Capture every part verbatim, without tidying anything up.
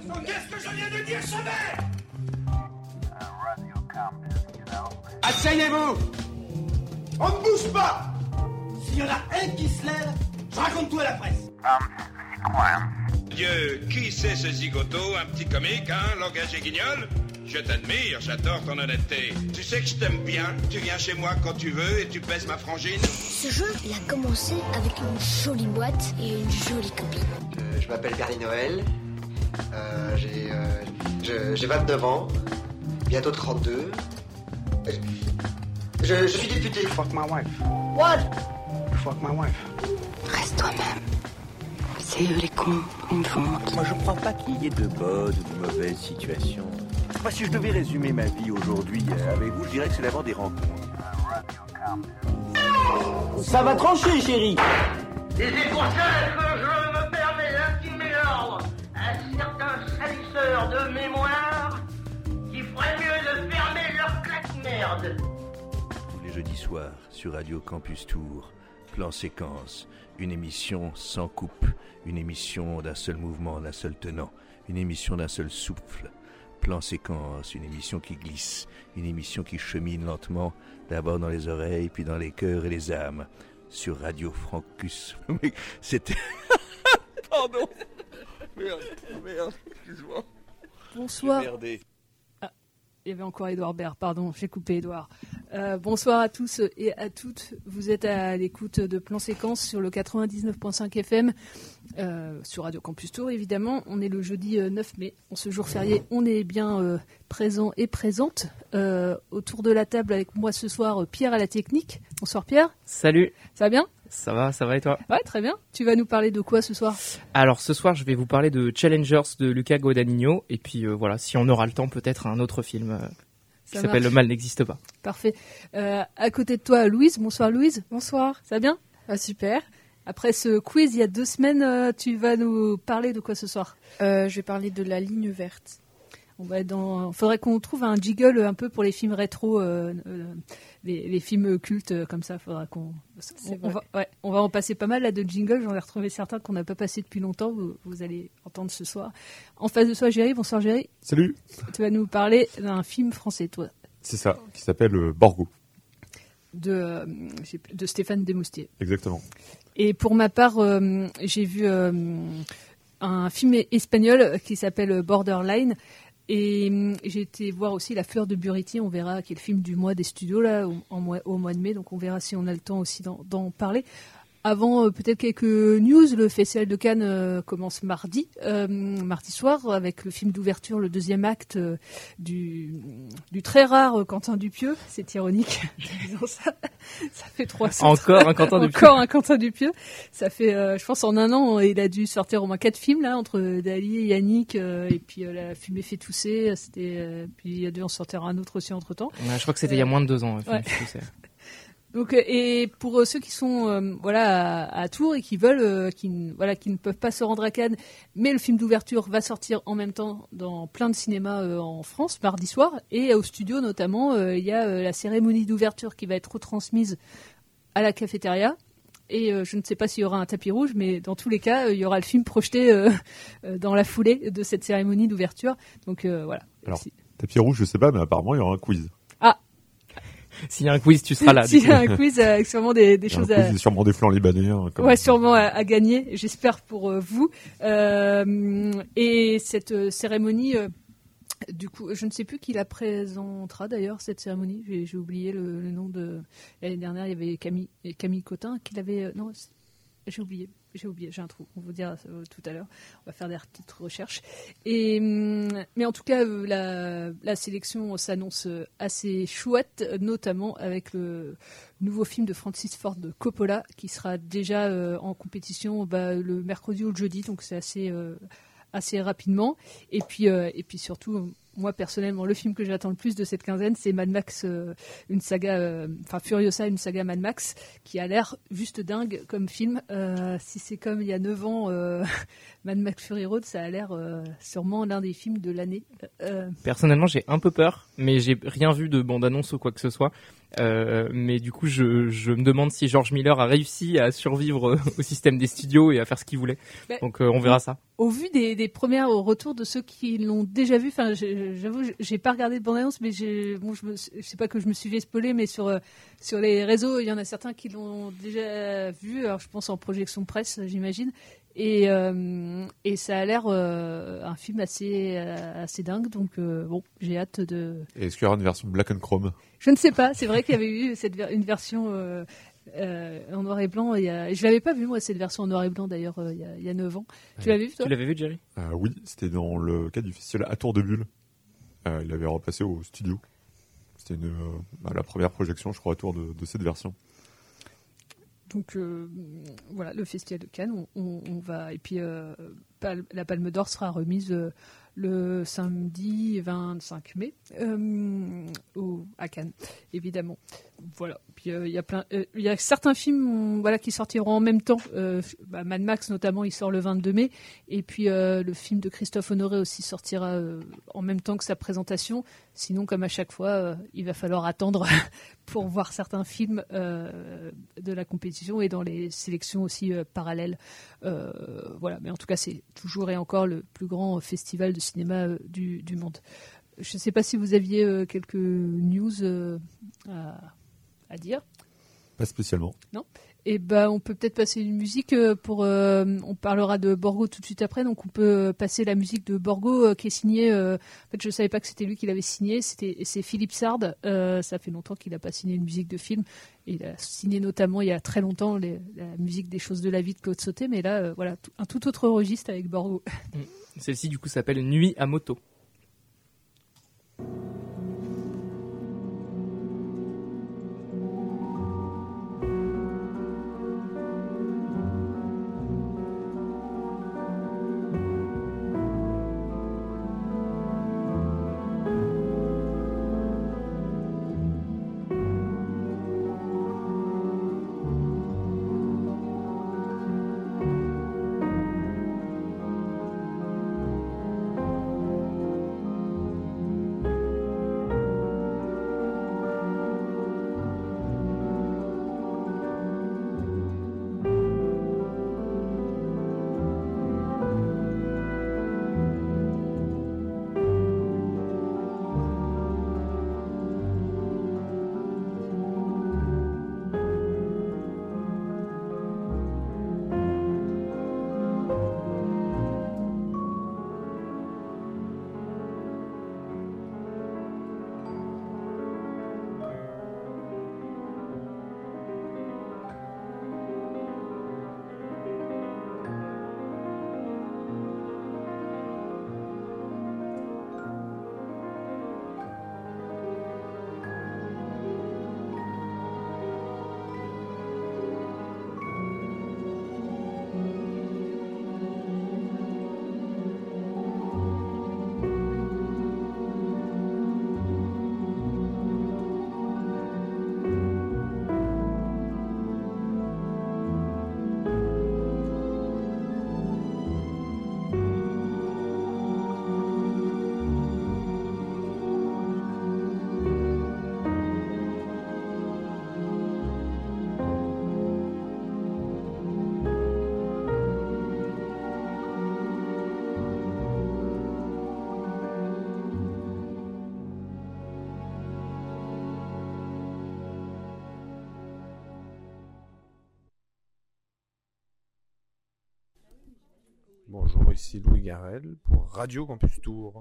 Qu'est-ce que je viens de dire, Chabert? Asseyez-vous! On ne bouge pas! S'il y en a un qui se lève, je raconte tout à la presse. Dieu, qui c'est ce zigoto, un petit comique, hein, langage et guignol? Je t'admire, j'adore ton honnêteté. Tu sais que je t'aime bien, tu viens chez moi quand tu veux et tu pèses ma frangine. Ce jeu, il a commencé avec une jolie boîte et une jolie copine. Euh, je m'appelle Gary Noël, euh, j'ai, euh, je, j'ai vingt-neuf ans, bientôt trente-deux. Je, je suis député. Fuck my wife. What? Fuck my wife. Reste toi-même. C'est eux les cons, une honte. Moi je crois pas qu'il y ait de bonnes ou de mauvaises situations. Moi si je devais résumer ma vie aujourd'hui euh, avec vous, je dirais que c'est d'abord des rencontres. Ça va trancher, chérie. Et c'est pour ça que je me permets d'intimer l'ordre à certains salisseurs de mémoire qui feraient mieux de fermer leur claque-merde. Tous les jeudis soirs sur Radio Campus Tour, Plan Séquence, une émission sans coupe, une émission d'un seul mouvement, d'un seul tenant, une émission d'un seul souffle. Plan Séquence, une émission qui glisse, une émission qui chemine lentement, d'abord dans les oreilles, puis dans les cœurs et les âmes. Sur Radio Francus. Mais c'était... Pardon. Merde, merde, excuse-moi. Bonsoir. Ah, il y avait encore Édouard Baird, pardon, j'ai coupé Édouard. Euh, bonsoir à tous et à toutes. Vous êtes à l'écoute de Plan Séquence sur le quatre-vingt-dix-neuf virgule cinq F M, euh, sur Radio Campus Tour évidemment. On est le jeudi neuf mai, en ce jour férié. On est bien euh, présent et présente. Euh, autour de la table avec moi ce soir, Pierre à la technique. Bonsoir Pierre. Salut. Ça va bien ? Ça va, ça va et toi ? Ouais, très bien. Tu vas nous parler de quoi ce soir ? Alors ce soir, je vais vous parler de Challengers de Luca Guadagnino. Et puis euh, voilà, si on aura le temps, peut-être un autre film euh, qui Ça s'appelle marche. Le mal n'existe pas. Parfait. Euh, à côté de toi, Louise. Bonsoir Louise. Bonsoir. Ça va bien ? Ah, super. Après ce quiz, il y a deux semaines, euh, tu vas nous parler de quoi ce soir ? Euh, je vais parler de La Ligne Verte. On va dans... faudrait qu'on trouve un jiggle un peu pour les films rétro, euh, euh, les, les films cultes euh, comme ça. Faudra qu'on... On, on, va, ouais, on va en passer pas mal là de jingles. J'en ai retrouvé certains qu'on n'a pas passé depuis longtemps. Vous, vous allez entendre ce soir. En face de toi, Géry. Bonsoir Géry. Salut. Tu vas nous parler d'un film français, toi. C'est ça, qui s'appelle euh, Borgo. De, euh, de Stéphane Demoustier. Exactement. Et pour ma part, euh, j'ai vu euh, un film espagnol qui s'appelle Borderline. Et euh, j'ai été voir aussi La Fleur de Buriti, on verra, qui est le film du mois des studios, là, au, en mois, au mois de mai. Donc on verra si on a le temps aussi d'en, d'en parler. Avant, euh, peut-être quelques news. Le Festival de Cannes euh, commence mardi, euh, mardi soir, avec le film d'ouverture, le deuxième acte euh, du, du très rare euh, Quentin Dupieux. C'est ironique, en disant ça. Ça fait trois cents. Encore un Quentin Dupieux. Encore un Quentin Dupieux. Ça fait, euh, je pense, en un an, il a dû sortir au moins quatre films, là, entre Dali et Yannick, euh, et puis euh, La fumée fait tousser. C'était, euh, puis il a dû en sortir un autre aussi entre-temps. Ouais, je crois que c'était euh, il y a moins de deux ans. Ouais. Donc, et pour ceux qui sont euh, voilà à, à Tours et qui veulent, euh, qui voilà, qui ne peuvent pas se rendre à Cannes, mais le film d'ouverture va sortir en même temps dans plein de cinémas euh, en France mardi soir, et au studio notamment, euh, il y a euh, la cérémonie d'ouverture qui va être retransmise à la cafétéria. Et euh, je ne sais pas s'il y aura un tapis rouge, mais dans tous les cas, euh, il y aura le film projeté euh, euh, dans la foulée de cette cérémonie d'ouverture. Donc euh, voilà. Alors, si... tapis rouge, je sais pas, mais apparemment il y aura un quiz. Ah. S'il y a un quiz, tu seras là. S'il y a un quiz, euh, avec sûrement des, des choses un quiz, à... Il y a sûrement des flancs libanais. Hein, comme... Ouais, sûrement à, à gagner, j'espère pour euh, vous. Euh, et cette euh, cérémonie, euh, du coup, je ne sais plus qui la présentera d'ailleurs, cette cérémonie. J'ai, j'ai oublié le, le nom de... L'année dernière, il y avait Camille, Camille Cotin qui l'avait... Euh, non, j'ai oublié. J'ai oublié, j'ai un trou. On vous dira ça, euh, tout à l'heure. On va faire des petites recherches. Et, mais en tout cas, euh, la, la sélection s'annonce assez chouette, notamment avec le nouveau film de Francis Ford Coppola, qui sera déjà euh, en compétition bah, le mercredi ou le jeudi, donc c'est assez, euh, assez rapidement. Et puis, euh, et puis surtout... Moi, personnellement, le film que j'attends le plus de cette quinzaine, c'est Mad Max, euh, une saga, enfin euh, Furiosa, une saga Mad Max, qui a l'air juste dingue comme film. Euh, si c'est comme il y a neuf ans, euh, Mad Max Fury Road, ça a l'air euh, sûrement l'un des films de l'année. Euh... Personnellement, j'ai un peu peur, mais j'ai rien vu de bande-annonce ou quoi que ce soit. Euh, mais du coup, je, je me demande si George Miller a réussi à survivre au système des studios et à faire ce qu'il voulait. Bah, Donc, euh, on verra ça. Au vu des, des premiers retours de ceux qui l'ont déjà vu, enfin, j'avoue, j'ai pas regardé de bande-annonce, mais j'ai, bon, je, me, je sais pas que je me suis fait spoiler, mais sur sur les réseaux, il y en a certains qui l'ont déjà vu. Alors, je pense en projection presse, j'imagine. Et, euh, et ça a l'air euh, un film assez, assez dingue, donc euh, bon, j'ai hâte de... Et est-ce qu'il y aura une version Black and Chrome ? Je ne sais pas, c'est vrai qu'il y avait eu cette, une version euh, euh, en noir et blanc, il y a... je ne l'avais pas vu moi cette version en noir et blanc d'ailleurs euh, il, y a, il y a neuf ans. Ouais. Tu l'avais vu toi ? Tu l'avais vu Jerry ? euh, Oui, c'était dans le cadre du festival À Tour de Bulle. Euh, il avait repassé au studio. C'était une, euh, bah, la première projection je crois à tour de, de cette version. Donc euh, voilà, le Festival de Cannes, on, on, on va et puis euh, la Palme d'Or sera remise euh, le samedi vingt-cinq mai euh, au, à Cannes, évidemment. Voilà. Puis il euh, y a plein, il euh, y a certains films, voilà, qui sortiront en même temps. Euh, bah, Mad Max notamment, il sort le vingt-deux mai, et puis euh, le film de Christophe Honoré aussi sortira euh, en même temps que sa présentation. Sinon, comme à chaque fois, euh, il va falloir attendre pour voir certains films euh, de la compétition et dans les sélections aussi euh, parallèles. Euh, voilà. Mais en tout cas, c'est toujours et encore le plus grand festival de cinéma euh, du, du monde. Je ne sais pas si vous aviez euh, quelques news euh, à, à dire. Pas spécialement. Non. Et ben, on peut peut-être passer une musique pour. Euh, on parlera de Borgo tout de suite après, donc on peut passer la musique de Borgo euh, qui est signée. Euh, en fait, je savais pas que c'était lui qui l'avait signée. C'était, c'est Philippe Sard. Euh, ça fait longtemps qu'il n'a pas signé une musique de film. Et il a signé notamment il y a très longtemps les, la musique des Choses de la vie de Claude Sauté, mais là, euh, voilà, tout, un tout autre registre avec Borgo. Celle-ci, du coup, s'appelle Nuit à moto. Bonjour, ici Louis Garrel pour Radio Campus Tour.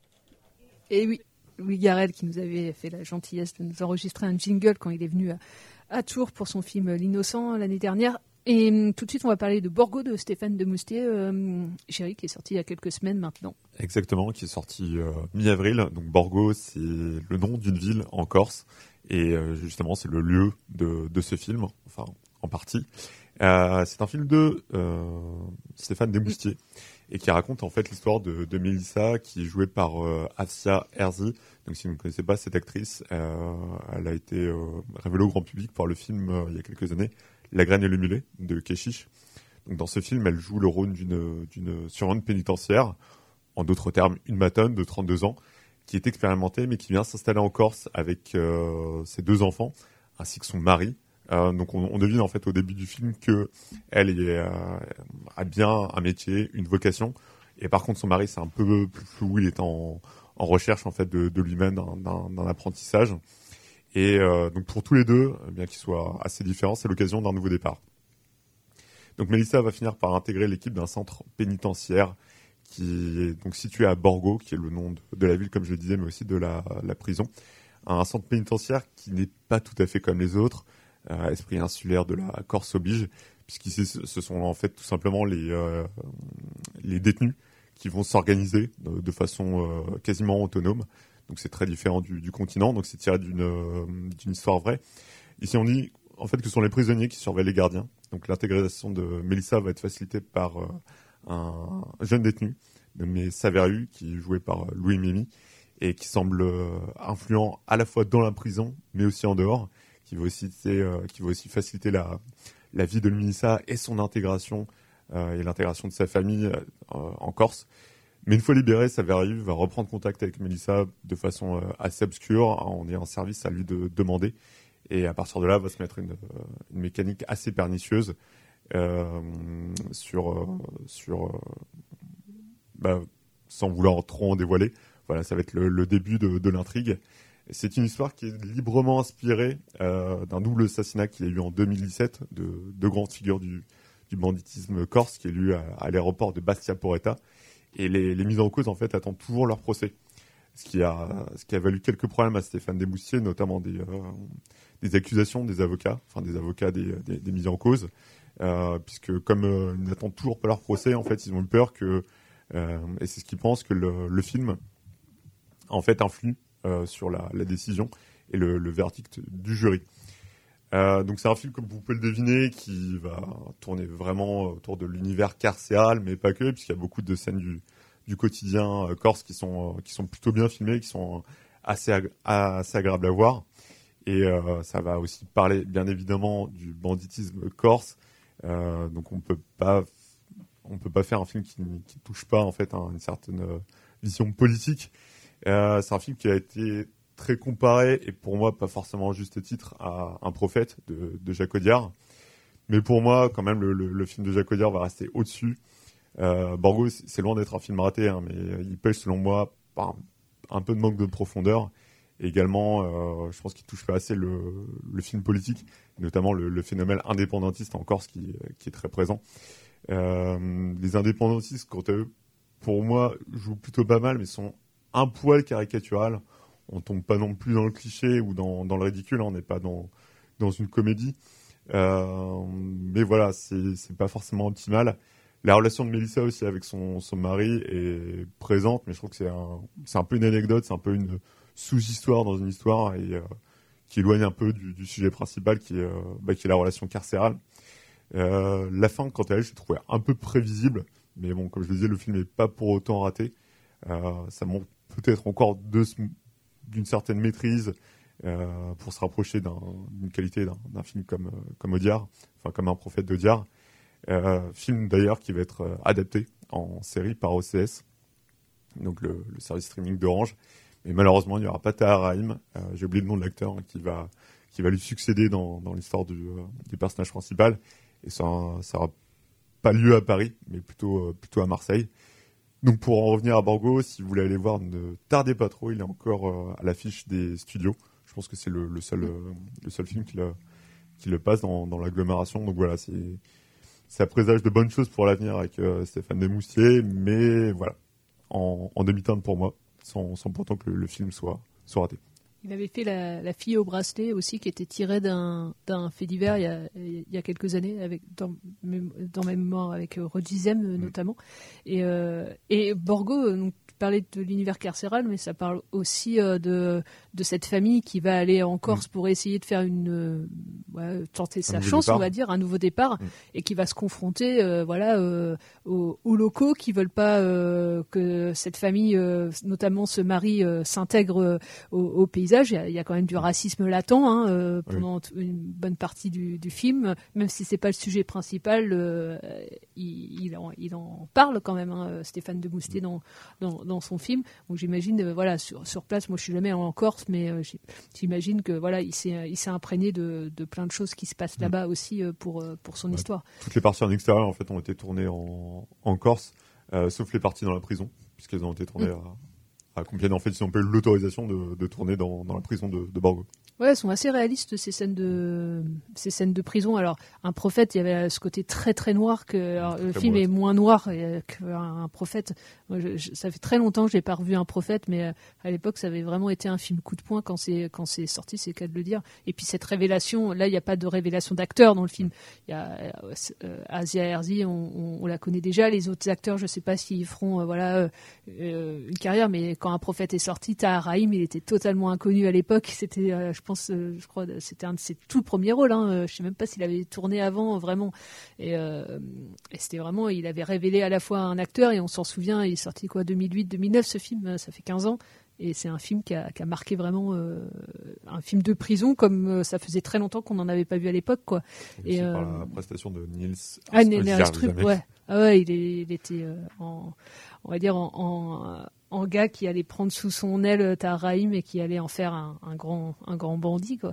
Et oui, Louis Garrel qui nous avait fait la gentillesse de nous enregistrer un jingle quand il est venu à, à Tours pour son film L'Innocent l'année dernière. Et hum, tout de suite, on va parler de Borgo de Stéphane Demoustier, euh, chéri, qui est sorti il y a quelques semaines maintenant. Exactement, qui est sorti euh, mi-avril. Donc Borgo, c'est le nom d'une ville en Corse. Et euh, justement, c'est le lieu de, de ce film, enfin, en partie. Euh, c'est un film de euh, Stéphane Demoustier et qui raconte en fait l'histoire de, de Mélissa qui est jouée par euh, Afsia Herzi. Donc si vous ne connaissez pas cette actrice, euh, elle a été euh, révélée au grand public par le film euh, il y a quelques années La graine et le mulet de Keshish. Donc dans ce film, elle joue le rôle d'une, d'une surveillante pénitentiaire, en d'autres termes une matonne de trente-deux ans, qui est expérimentée, mais qui vient s'installer en Corse avec euh, ses deux enfants, ainsi que son mari. Euh, donc on, on devine en fait au début du film que elle est, euh, a bien un métier, une vocation, et par contre son mari c'est un peu plus flou, il est en, en recherche en fait de, de lui-même d'un, d'un, d'un apprentissage. Et euh, donc pour tous les deux, bien qu'ils soient assez différents, c'est l'occasion d'un nouveau départ. Donc Melissa va finir par intégrer l'équipe d'un centre pénitentiaire qui est donc situé à Borgo, qui est le nom de, de la ville, comme je le disais, mais aussi de la, la prison. Un centre pénitentiaire qui n'est pas tout à fait comme les autres, euh, esprit insulaire de la Corse oblige, puisqu'ici ce sont en fait tout simplement les, euh, les détenus qui vont s'organiser de, de façon euh, quasiment autonome. Donc c'est très différent du, du continent, donc c'est tiré d'une, euh, d'une histoire vraie. Ici on dit en fait que ce sont les prisonniers qui surveillent les gardiens. Donc l'intégration de Melissa va être facilitée par euh, un jeune détenu nommé Saveru, qui est joué par Louis Mimi, et qui semble euh, influent à la fois dans la prison, mais aussi en dehors, qui va aussi, euh, qui va aussi faciliter la, la vie de Melissa et son intégration, euh, et l'intégration de sa famille euh, en Corse. Mais une fois libéré, Saveru va reprendre contact avec Melissa de façon euh, assez obscure, en ayant un service à lui de demander, et à partir de là, va se mettre une, une mécanique assez pernicieuse euh, sur, euh, sur euh, bah, sans vouloir trop en dévoiler. Voilà, ça va être le, le début de, de l'intrigue. C'est une histoire qui est librement inspirée euh, d'un double assassinat qu'il y a eu en deux mille dix-sept de deux grandes figures du, du banditisme corse, qui est eu à, à l'aéroport de Bastia Porretta. Et les, les mises en cause, en fait, attendent toujours leur procès. Ce qui a, ce qui a valu quelques problèmes à Stéphane Desmoustiers, notamment des, euh, des accusations des avocats, enfin des avocats des, des, des mises en cause, euh, puisque comme euh, ils n'attendent toujours pas leur procès, en fait, ils ont eu peur que, euh, et c'est ce qu'ils pensent, que le, le film, en fait, influe euh, sur la, la décision et le, le verdict du jury. Euh, donc c'est un film, comme vous pouvez le deviner, qui va tourner vraiment autour de l'univers carcéral, mais pas que, puisqu'il y a beaucoup de scènes du, du quotidien euh, corse qui sont, euh, qui sont plutôt bien filmées, qui sont assez, ag- assez agréables à voir. Et euh, ça va aussi parler, bien évidemment, du banditisme corse. Euh, donc on peut pas, on peut pas faire un film qui ne touche pas en fait à une certaine euh, vision politique. Euh, c'est un film qui a été très comparé, et pour moi pas forcément à juste titre, à Un prophète de, de Jacques Audiard. Mais pour moi, quand même, le, le, le film de Jacques Audiard va rester au-dessus. Euh, Borgo, c'est loin d'être un film raté, hein, mais il pêche, selon moi, par un, un peu de manque de profondeur. Et également, euh, je pense qu'il touche pas assez le, le film politique, notamment le, le phénomène indépendantiste en Corse qui, qui est très présent. Euh, les indépendantistes, quant à eux, pour moi, jouent plutôt pas mal, mais sont un poil caricatural. On tombe pas non plus dans le cliché ou dans, dans le ridicule, hein, on n'est pas dans, dans une comédie. Euh, mais voilà, c'est, c'est pas forcément optimal. La relation de Melissa aussi avec son, son mari est présente, mais je trouve que c'est un, c'est un peu une anecdote, c'est un peu une sous-histoire dans une histoire, et euh, qui éloigne un peu du, du sujet principal, qui est, euh, bah, qui est la relation carcérale. Euh, la fin, quant à elle, je l'ai trouvé un peu prévisible, mais bon, comme je le disais, le film n'est pas pour autant raté. Euh, ça montre peut-être encore de, d'une certaine maîtrise euh, pour se rapprocher d'un, d'une qualité d'un, d'un film comme, euh, comme Audiard, enfin comme Un prophète d'Audiard. Euh, film d'ailleurs qui va être euh, adapté en série par O C S, donc le, le service streaming d'Orange. Mais malheureusement, il n'y aura pas Tahar Rahim, euh, j'ai oublié le nom de l'acteur, hein, qui va qui va lui succéder dans, dans l'histoire du, euh, du personnage principal. Et ça n'aura pas lieu à Paris, mais plutôt, euh, plutôt à Marseille. Donc pour en revenir à Borgo, si vous voulez aller voir, ne tardez pas trop, il est encore euh, à l'affiche des studios. Je pense que c'est le, le, seul, euh, le seul film qui le, qui le passe dans, dans l'agglomération. Donc voilà, c'est, ça présage de bonnes choses pour l'avenir avec euh, Stéphane Desmoustiers, mais voilà, en, en demi-teinte pour moi, sans, sans pourtant que le, le film soit, soit raté. Il avait fait la, la fille au bracelet aussi, qui était tirée d'un, d'un fait divers il y a, il y a quelques années, avec, dans, dans ma mémoire, avec euh, Rodizem euh, notamment. Et, euh, et Borgo, donc, parlait de l'univers carcéral, mais ça parle aussi euh, de, de cette famille qui va aller en Corse mmh. pour essayer de faire une, euh, ouais, tenter sa chance, départ. on va dire, un nouveau départ, mmh. et qui va se confronter, euh, voilà, euh, aux, aux locaux qui veulent pas euh, que cette famille, euh, notamment ce mari, euh, s'intègre euh, au, au paysage. Il y, a, il y a quand même du racisme latent hein, euh, pendant oui. une bonne partie du, du film, même si c'est pas le sujet principal, euh, il, il, en, il en parle quand même, hein, Stéphane Desmoustiers, mmh. dans, dans dans son film. Donc j'imagine, euh, voilà, sur, sur place, moi je suis jamais en Corse, mais euh, j'imagine que voilà, il s'est, il s'est imprégné de, de plein de choses qui se passent mmh. là-bas aussi euh, pour, euh, pour son ouais. histoire. Toutes les parties en extérieur en fait ont été tournées en, en Corse, euh, sauf les parties dans la prison, puisqu'elles ont été tournées mmh. à, à Compiègne. En fait, ils ont pas eu l'autorisation de, de tourner dans, dans la prison de, de Borgo. Ouais, elles sont assez réalistes ces scènes de ces scènes de prison. Alors, un prophète, il y avait ce côté très très noir que alors, le film beau, est moins noir qu'un prophète. Moi, je, je, ça fait très longtemps que j'ai pas revu un prophète, mais à l'époque, ça avait vraiment été un film coup de poing quand c'est quand c'est sorti, c'est le cas de le dire. Et puis cette révélation, là, il n'y a pas de révélation d'acteur dans le film. Il y a euh, Asia Herzi, on, on, on la connaît déjà. Les autres acteurs, je sais pas s'ils feront euh, voilà euh, une carrière, mais quand un prophète est sorti, Tahar Rahim, il était totalement inconnu à l'époque. C'était euh, je pense, euh, je crois, c'était un de ses tout premiers rôles. Hein. Je sais même pas s'il avait tourné avant, vraiment. Et, euh, et c'était vraiment, il avait révélé à la fois un acteur, et on s'en souvient, il est sorti quoi, deux mille huit deux mille neuf, ce film, ça fait quinze ans. Et c'est un film qui a, qui a marqué vraiment euh, un film de prison, comme euh, ça faisait très longtemps qu'on n'en avait pas vu à l'époque, quoi. Et, et euh, par la prestation de Niels ah, Niels Astrup, ouais. Ah ouais, il, est, il était euh, en, on va dire en, en en gars qui allait prendre sous son aile Tahar Rahim et qui allait en faire un, un grand un grand bandit, quoi.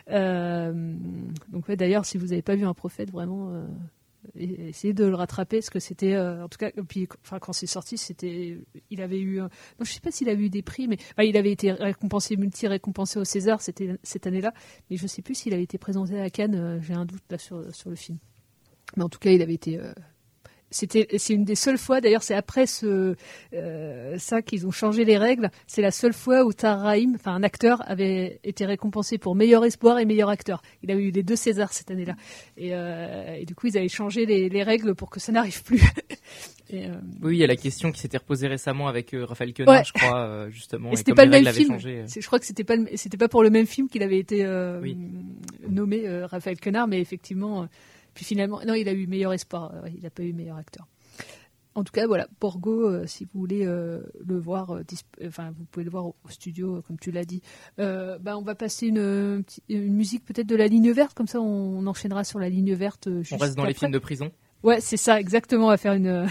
Euh, donc ouais, d'ailleurs, si vous n'avez pas vu un prophète, vraiment euh, essayez de le rattraper, parce que c'était euh, en tout cas, puis enfin quand c'est sorti, c'était il avait eu euh, non, je sais pas s'il avait eu des prix, mais enfin, il avait été récompensé, multi récompensé au César, c'était cette année-là, mais je sais plus s'il avait été présenté à Cannes, euh, j'ai un doute là sur sur le film. Mais en tout cas, il avait été euh, C'était, c'est une des seules fois, d'ailleurs, c'est après ce, euh, ça qu'ils ont changé les règles. C'est la seule fois où Tahar Rahim, enfin un acteur, avait été récompensé pour meilleur espoir et meilleur acteur. Il avait eu les deux Césars cette année-là. Et, euh, et du coup, ils avaient changé les, les règles pour que ça n'arrive plus. et, euh... Oui, il y a la question qui s'était reposée récemment avec euh, Raphaël Quenard, ouais. je crois, euh, justement. Et, et c'était pas le même film. Changé, euh... Je crois que c'était pas, le, c'était pas pour le même film qu'il avait été euh, oui. nommé euh, Raphaël Quenard, mais effectivement. Euh, Puis finalement, non, il a eu meilleur espoir. Euh, il n'a pas eu meilleur acteur. En tout cas, voilà, Borgo, euh, si vous voulez euh, le voir, euh, disp- enfin, vous pouvez le voir au, au studio, euh, comme tu l'as dit. Euh, bah, on va passer une, une musique peut-être de la ligne verte, comme ça on, on enchaînera sur la ligne verte. Euh, juste on reste dans après. Les films de prison. Ouais, c'est ça, exactement. On va faire une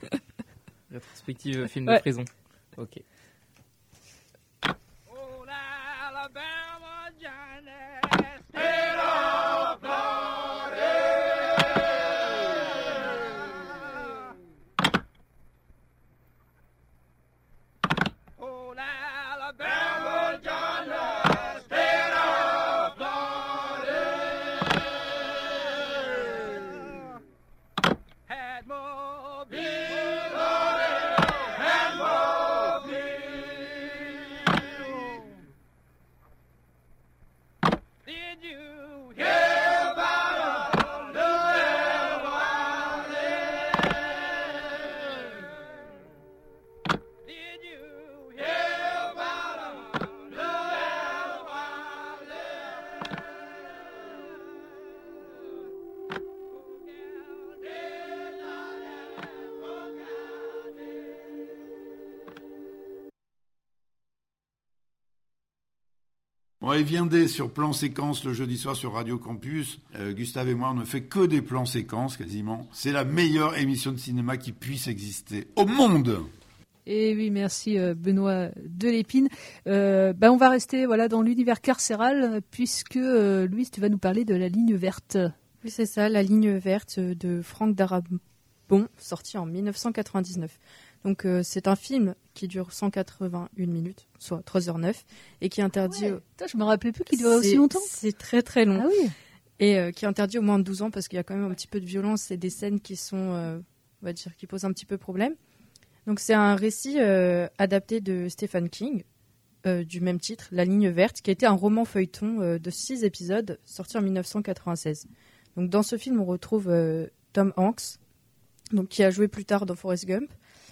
rétrospective film ouais. de prison. Ok. Bon, et viendez sur Plan Séquence le jeudi soir sur Radio Campus. Euh, Gustave et moi, on ne fait que des plans séquences quasiment. C'est la meilleure émission de cinéma qui puisse exister au monde. Et oui, merci euh, Benoît Delépine. Euh, bah, on va rester voilà, dans l'univers carcéral, puisque euh, Louise, tu vas nous parler de La Ligne Verte. Oui, c'est ça, La Ligne Verte de Franck Darabont, sorti en dix-neuf cent quatre-vingt-dix-neuf. Donc euh, c'est un film qui dure cent quatre-vingt-une minutes, soit trois heures neuf, et qui est interdit... Ah ouais. Putain, je me rappelais plus qu'il durait aussi longtemps. C'est très très long. Ah oui. Et euh, qui est interdit au moins de douze ans, parce qu'il y a quand même un petit peu de violence et des scènes qui sont, euh, on va dire, qui posent un petit peu problème. Donc c'est un récit euh, adapté de Stephen King, euh, du même titre, La Ligne Verte, qui a été un roman feuilleton euh, de six épisodes, sorti en dix-neuf cent quatre-vingt-seize. Donc dans ce film, on retrouve euh, Tom Hanks, donc, qui a joué plus tard dans Forrest Gump,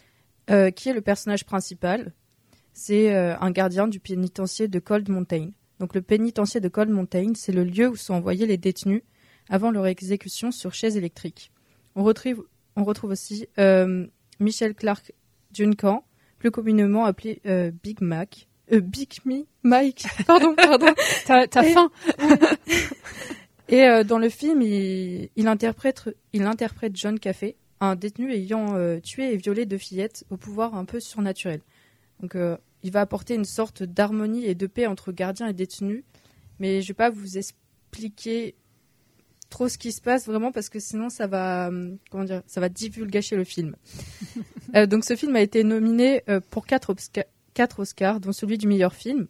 Euh, qui est le personnage principal. C'est euh, un gardien du pénitencier de Cold Mountain. Donc le pénitencier de Cold Mountain, c'est le lieu où sont envoyés les détenus avant leur exécution sur chaise électrique. On retrouve, on retrouve aussi euh, Michel Clark Duncan, plus communément appelé euh, Big Mac. Euh, Big Me Mike. Pardon, pardon. T'as, t'as Et, faim. Et euh, dans le film, il, il, interprète, il interprète John Caffey, un détenu ayant euh, tué et violé deux fillettes au pouvoir un peu surnaturel. Donc euh, il va apporter une sorte d'harmonie et de paix entre gardiens et détenus. Mais je vais pas vous expliquer trop ce qui se passe vraiment parce que sinon ça va, euh, comment dire, ça va divulgacher le film. euh, donc ce film a été nominé euh, pour quatre, obsca- quatre Oscars, dont celui du meilleur film.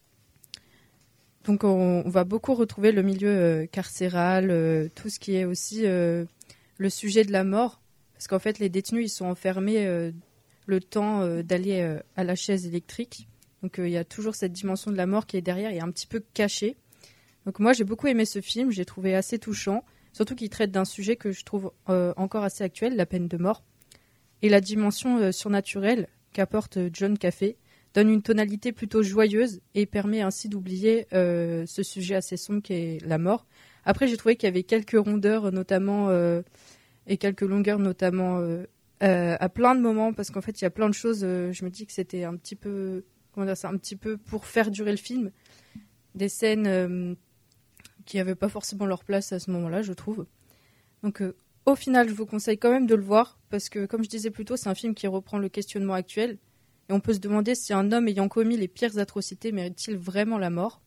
Donc on, on va beaucoup retrouver le milieu euh, carcéral, euh, tout ce qui est aussi euh, le sujet de la mort, parce qu'en fait les détenus ils sont enfermés euh, le temps euh, d'aller euh, à la chaise électrique. Donc il euh, y a toujours cette dimension de la mort qui est derrière et un petit peu cachée. Donc moi j'ai beaucoup aimé ce film, j'ai trouvé assez touchant, surtout qu'il traite d'un sujet que je trouve euh, encore assez actuel, la peine de mort. Et la dimension euh, surnaturelle qu'apporte euh, John Caffey donne une tonalité plutôt joyeuse et permet ainsi d'oublier euh, ce sujet assez sombre qu'est la mort. Après, j'ai trouvé qu'il y avait quelques rondeurs notamment euh, et quelques longueurs notamment euh, euh, à plein de moments parce qu'en fait, il y a plein de choses. Euh, je me dis que c'était un petit peu, comment dire ça, un petit peu pour faire durer le film. Des scènes euh, qui n'avaient pas forcément leur place à ce moment-là, je trouve. Donc, euh, au final, je vous conseille quand même de le voir parce que, comme je disais plus tôt, c'est un film qui reprend le questionnement actuel. Et on peut se demander si un homme ayant commis les pires atrocités mérite-t-il vraiment la mort.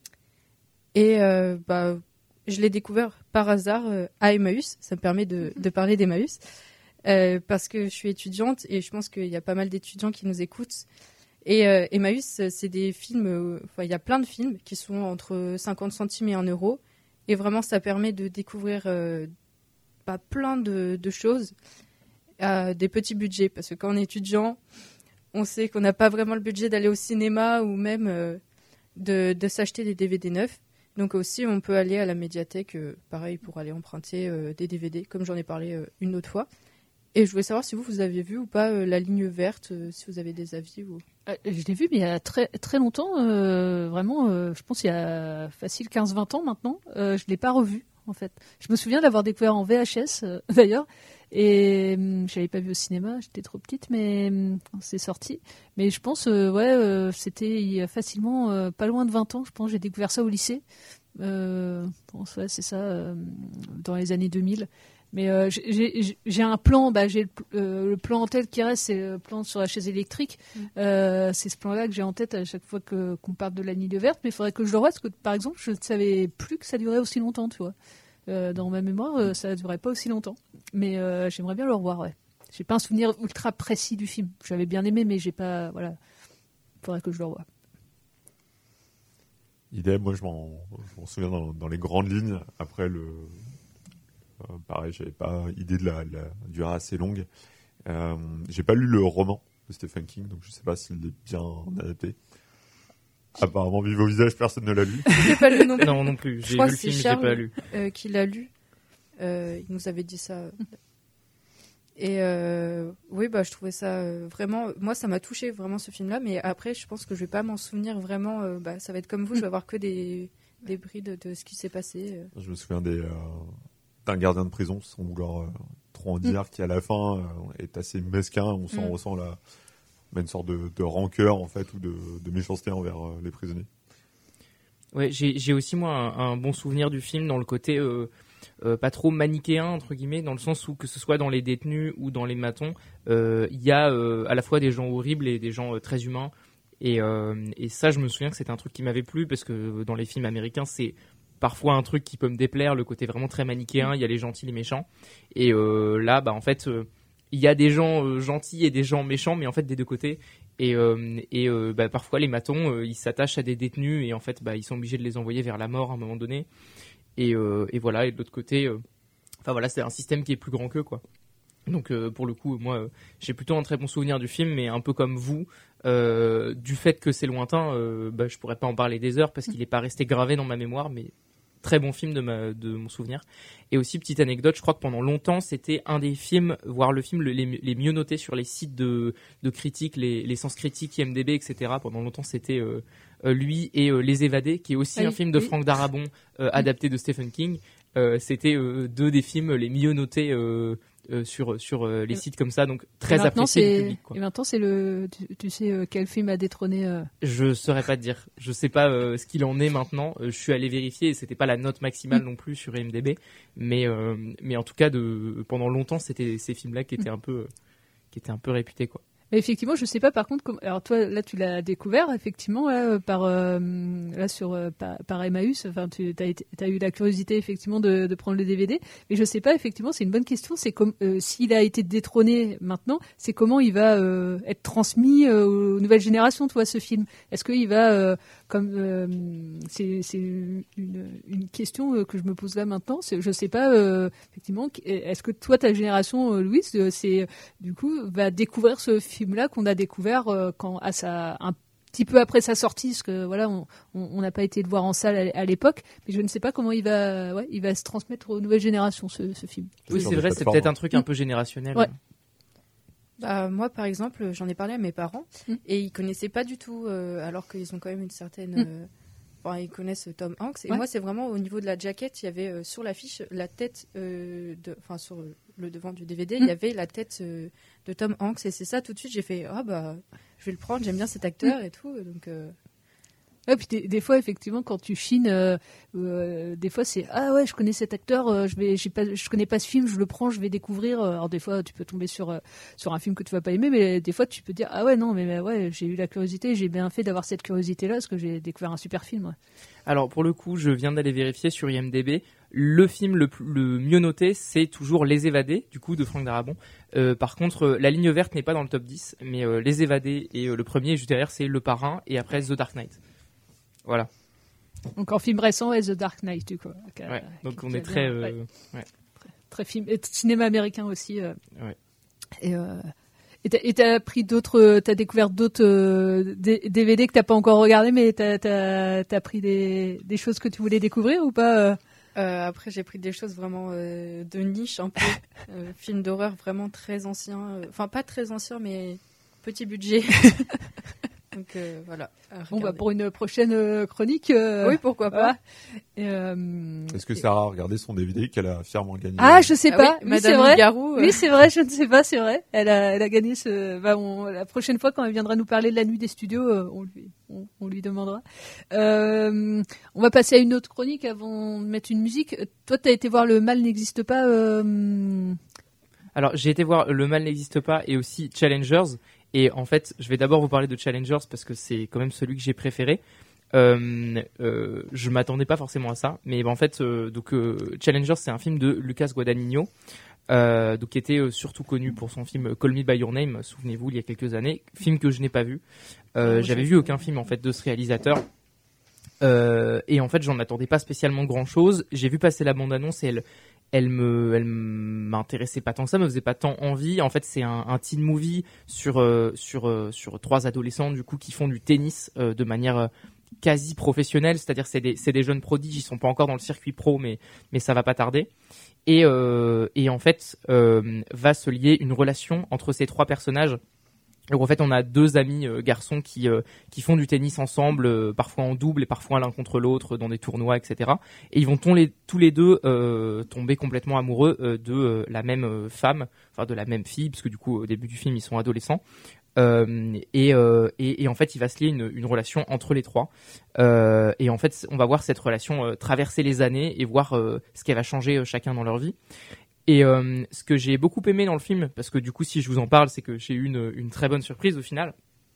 Et euh, bah, je l'ai découvert par hasard euh, à Emmaüs. Ça me permet de, de parler d'Emmaüs. Euh, parce que je suis étudiante et je pense qu'il y a pas mal d'étudiants qui nous écoutent. Et euh, Emmaüs, c'est des films... Euh, enfin, il y a plein de films qui sont entre cinquante centimes et un euro. Et vraiment, ça permet de découvrir euh, bah, plein de, de choses à des petits budgets. Parce que quand on est étudiant... On sait qu'on n'a pas vraiment le budget d'aller au cinéma ou même euh, de, de s'acheter des D V D neufs. Donc aussi, on peut aller à la médiathèque, euh, pareil, pour aller emprunter euh, des D V D, comme j'en ai parlé euh, une autre fois. Et je voulais savoir si vous, vous avez vu ou pas euh, La Ligne Verte, euh, si vous avez des avis. Ou... Euh, je l'ai vu, mais il y a très, très longtemps, euh, vraiment, euh, je pense il y a facile quinze vingt ans maintenant. Euh, je ne l'ai pas revu, en fait. Je me souviens d'avoir découvert en V H S, euh, d'ailleurs. Et euh, je l'avais pas vu au cinéma, j'étais trop petite, mais euh, c'est sorti. Mais je pense, euh, ouais, euh, c'était il y a facilement euh, pas loin de vingt ans, je pense. J'ai découvert ça au lycée. Euh, bon, ouais, c'est ça, euh, dans les années deux mille. Mais euh, j'ai, j'ai, j'ai un plan, bah, j'ai le, euh, le plan en tête qui reste, c'est le plan sur la chaise électrique. Mmh. Euh, c'est ce plan-là que j'ai en tête à chaque fois que, qu'on parle de la Ligne Verte. Mais il faudrait que je le revoie, parce que par exemple, je ne savais plus que ça durait aussi longtemps, tu vois. Euh, dans ma mémoire, euh, ça ne durait pas aussi longtemps. Mais euh, j'aimerais bien le revoir, ouais. J'ai pas un souvenir ultra précis du film. J'avais bien aimé, mais j'ai pas... Voilà. Il faudrait que je le revoie. Idée, moi je m'en, je m'en souviens dans, dans les grandes lignes. Après, le, euh, pareil, j'avais pas idée de la, la durée assez longue. Euh, j'ai pas lu le roman de Stephen King, donc je sais pas s'il est bien adapté. Apparemment, vu vos visages, personne ne l'a lu. J'ai pas lu non plus. Non, non plus. J'ai je crois vu que le film, c'est j'ai Charles, pas lu. Euh, qui l'a lu. Euh, il nous avait dit ça. Et euh, oui, bah, je trouvais ça euh, vraiment... Moi, ça m'a touché vraiment ce film-là, mais après, je pense que je vais pas m'en souvenir vraiment. Euh, bah, ça va être comme vous, je vais avoir que des, des brides de ce qui s'est passé. Euh. Je me souviens des, euh, d'un gardien de prison, sans vouloir euh, trop en dire, mm. qui à la fin euh, est assez mesquin. On s'en mm. ressent là. Une sorte de, de rancœur en fait ou de, de méchanceté envers euh, les prisonniers. Ouais, j'ai, j'ai aussi moi un, un bon souvenir du film dans le côté euh, euh, pas trop manichéen entre guillemets, dans le sens où que ce soit dans les détenus ou dans les matons, il euh, y a euh, à la fois des gens horribles et des gens euh, très humains. Et, euh, et ça, je me souviens que c'était un truc qui m'avait plu parce que dans les films américains, c'est parfois un truc qui peut me déplaire, le côté vraiment très manichéen. Il y a les gentils, les méchants. Et euh, là, bah en fait. Euh, Il y a des gens euh, gentils et des gens méchants, mais en fait des deux côtés. Et, euh, et euh, bah, parfois les matons, euh, ils s'attachent à des détenus et en fait, bah, ils sont obligés de les envoyer vers la mort à un moment donné. Et, euh, et voilà. Et de l'autre côté, euh, enfin voilà, c'est un système qui est plus grand qu'eux, quoi. Donc euh, pour le coup, moi, euh, j'ai plutôt un très bon souvenir du film, mais un peu comme vous, euh, du fait que c'est lointain, euh, bah, je pourrais pas en parler des heures parce qu'il est pas resté gravé dans ma mémoire, mais très bon film de, ma, de mon souvenir. Et aussi, petite anecdote, je crois que pendant longtemps, c'était un des films, voire le film le, les, les mieux notés sur les sites de, de critiques, les, les sens critiques, I M D B, et cetera. Pendant longtemps, c'était euh, euh, lui et euh, Les Évadés, qui est aussi oui, un film de oui. Franck Darabont, euh, adapté de Stephen King. Euh, c'était euh, deux des films les mieux notés euh, euh, sur, sur euh, les sites comme ça, donc très appréciés du public, quoi. Et maintenant, c'est le, tu, tu sais euh, quel film a détrôné euh... Je saurais pas te dire. Je sais pas euh, ce qu'il en est maintenant. Euh, je suis allé vérifier et c'était pas la note maximale mmh. non plus sur I M D B, mais euh, mais en tout cas, de pendant longtemps, c'était ces films-là qui étaient un peu euh, qui étaient un peu réputés, quoi. Effectivement, je sais pas par contre. Comment... Alors toi, là, tu l'as découvert effectivement là, par euh, là sur euh, par, par Emmaüs. Enfin, tu as eu la curiosité effectivement de, de prendre le D V D. Mais je sais pas effectivement. C'est une bonne question. C'est comme euh, s'il a été détrôné maintenant, c'est comment il va euh, être transmis euh, aux nouvelles générations. Toi, ce film. Est-ce qu'il va euh, comme euh, c'est c'est une, une question que je me pose là maintenant. C'est, je sais pas euh, effectivement. Est-ce que toi, ta génération, euh, Louise, c'est du coup va découvrir ce film là qu'on a découvert euh, quand à sa un petit peu après sa sortie, parce que voilà, on n'a pas été le voir en salle à, à l'époque, mais je ne sais pas comment il va, ouais, il va se transmettre aux nouvelles générations ce, ce film. Oui, c'est vrai, c'est peut-être un truc un peu générationnel. Ouais. Bah, moi, par exemple, j'en ai parlé à mes parents mm. et ils connaissaient pas du tout, euh, alors qu'ils ont quand même une certaine. Mm. Euh, Enfin, ils connaissent Tom Hanks. Et ouais. moi, c'est vraiment au niveau de la jaquette, il y avait euh, sur l'affiche la tête, euh, de, enfin sur le devant du D V D, il mm. y avait la tête euh, de Tom Hanks. Et c'est ça, tout de suite, j'ai fait ah bah je vais le prendre, j'aime bien cet acteur mm. et tout. Donc euh... ouais, puis des, des fois, effectivement, quand tu chines, euh, euh, des fois c'est ah ouais, je connais cet acteur, euh, je vais, j'ai pas, je connais pas ce film, je le prends, je vais découvrir. Alors des fois, tu peux tomber sur euh, sur un film que tu vas pas aimer, mais des fois, tu peux dire ah ouais non, mais, mais ouais, j'ai eu la curiosité, j'ai bien fait d'avoir cette curiosité là, parce que j'ai découvert un super film. Ouais. Alors pour le coup, je viens d'aller vérifier sur I M D B. Le film le, le mieux noté, c'est toujours Les Évadés, du coup, de Franck Darabont. Euh, par contre, euh, la ligne verte n'est pas dans le top dix, mais euh, Les Évadés et euh, le premier, juste derrière, c'est Le Parrain et après The Dark Knight. Voilà. Donc en film récent, et The Dark Knight, du coup. Okay, ouais, donc on est très, euh, ouais. Ouais. très, très film, et cinéma américain aussi. Euh, ouais. Et euh, et t'as, et t'as pris d'autres, t'as découvert d'autres euh, D V D que t'as pas encore regardé, mais t'as, t'as, t'as pris des, des choses que tu voulais découvrir ou pas euh Euh, après, j'ai pris des choses vraiment euh, de niche, un peu. euh, film d'horreur vraiment très ancien. Enfin, euh, pas très ancien, mais petit budget. Donc euh, voilà. Bon, bah, pour une prochaine euh, chronique. Euh, oui, pourquoi pas. Et, euh, Est-ce que Sarah a regardé son D V D qu'elle a fièrement gagné? Ah, je sais pas. Ah oui, oui, Madame c'est vrai. Garou, euh... Oui, c'est vrai. Je ne sais pas, c'est vrai. Elle a, elle a gagné ce. Bah, on, la prochaine fois, quand elle viendra nous parler de la nuit des studios, euh, on lui, on, on lui demandera. Euh, on va passer à une autre chronique avant de mettre une musique. Toi, t'as été voir Le Mal n'existe pas. Euh... Alors, j'ai été voir Le Mal n'existe pas et aussi Challengers. Et en fait, je vais d'abord vous parler de Challengers parce que c'est quand même celui que j'ai préféré. Euh, euh, je m'attendais pas forcément à ça, mais en fait, euh, donc euh, Challengers, c'est un film de Lucas Guadagnino, euh, donc qui était euh, surtout connu pour son film Call Me by Your Name. Souvenez-vous, il y a quelques années, film que je n'ai pas vu. Euh, oh, j'avais vu aucun film en fait de ce réalisateur. Euh, et en fait, j'en attendais pas spécialement grand-chose. J'ai vu passer la bande-annonce et elle. Elle me, elle m'intéressait pas tant que ça, me faisait pas tant envie. En fait, c'est un, un teen movie sur euh, sur euh, sur trois adolescents du coup qui font du tennis euh, de manière euh, quasi professionnelle, c'est-à-dire c'est des c'est des jeunes prodiges, ils sont pas encore dans le circuit pro, mais mais ça va pas tarder. Et euh, et en fait euh, va se lier une relation entre ces trois personnages. Donc en fait, on a deux amis euh, garçons qui euh, qui font du tennis ensemble, euh, parfois en double et parfois l'un contre l'autre dans des tournois, et cetera. Et ils vont tous les tous les deux euh, tomber complètement amoureux euh, de euh, la même euh, femme, enfin de la même fille, parce que du coup au début du film ils sont adolescents. Euh, et, euh, et et en fait il va se lier une une relation entre les trois. Euh, et en fait on va voir cette relation euh, traverser les années et voir euh, ce qu'elle va changer euh, chacun dans leur vie. Et euh, ce que j'ai beaucoup aimé dans le film, parce que du coup si je vous en parle, c'est que j'ai eu une, une très bonne surprise au final.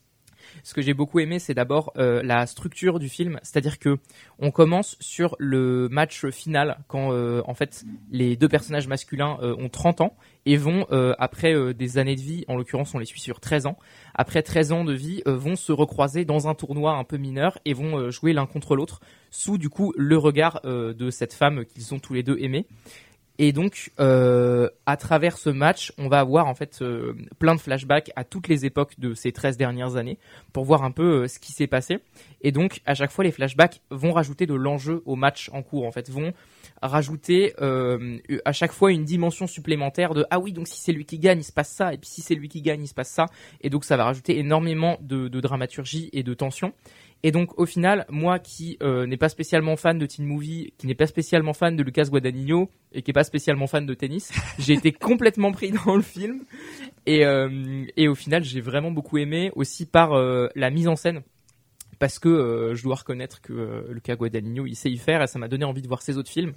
Ce que j'ai beaucoup aimé, c'est d'abord euh, la structure du film, c'est-à-dire que on commence sur le match final quand euh, en fait les deux personnages masculins euh, ont trente ans et vont euh, après euh, des années de vie, en l'occurrence on les suit sur treize ans, après treize ans de vie euh, vont se recroiser dans un tournoi un peu mineur et vont euh, jouer l'un contre l'autre sous du coup le regard euh, de cette femme qu'ils ont tous les deux aimée. Et donc, euh, à travers ce match, on va avoir en fait euh, plein de flashbacks à toutes les époques de ces treize dernières années pour voir un peu euh, ce qui s'est passé. Et donc, à chaque fois, les flashbacks vont rajouter de l'enjeu au match en cours. En fait, vont rajouter euh, à chaque fois une dimension supplémentaire de ah oui, donc si c'est lui qui gagne, il se passe ça. Et puis si c'est lui qui gagne, il se passe ça. Et donc, ça va rajouter énormément de, de dramaturgie et de tension. Et donc, au final, moi qui euh, n'est pas spécialement fan de teen movie, qui n'est pas spécialement fan de Lucas Guadagnino et qui n'est pas spécialement fan de tennis, j'ai été complètement pris dans le film. Et, euh, et au final, j'ai vraiment beaucoup aimé aussi par euh, la mise en scène. Parce que euh, je dois reconnaître que euh, Lucas Guadagnino, il sait y faire et ça m'a donné envie de voir ses autres films.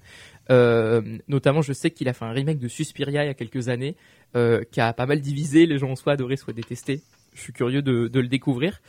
Euh, notamment, je sais qu'il a fait un remake de Suspiria il y a quelques années, euh, qui a pas mal divisé. Les gens ont soit adoré, soit détesté. je suis curieux de, de le découvrir.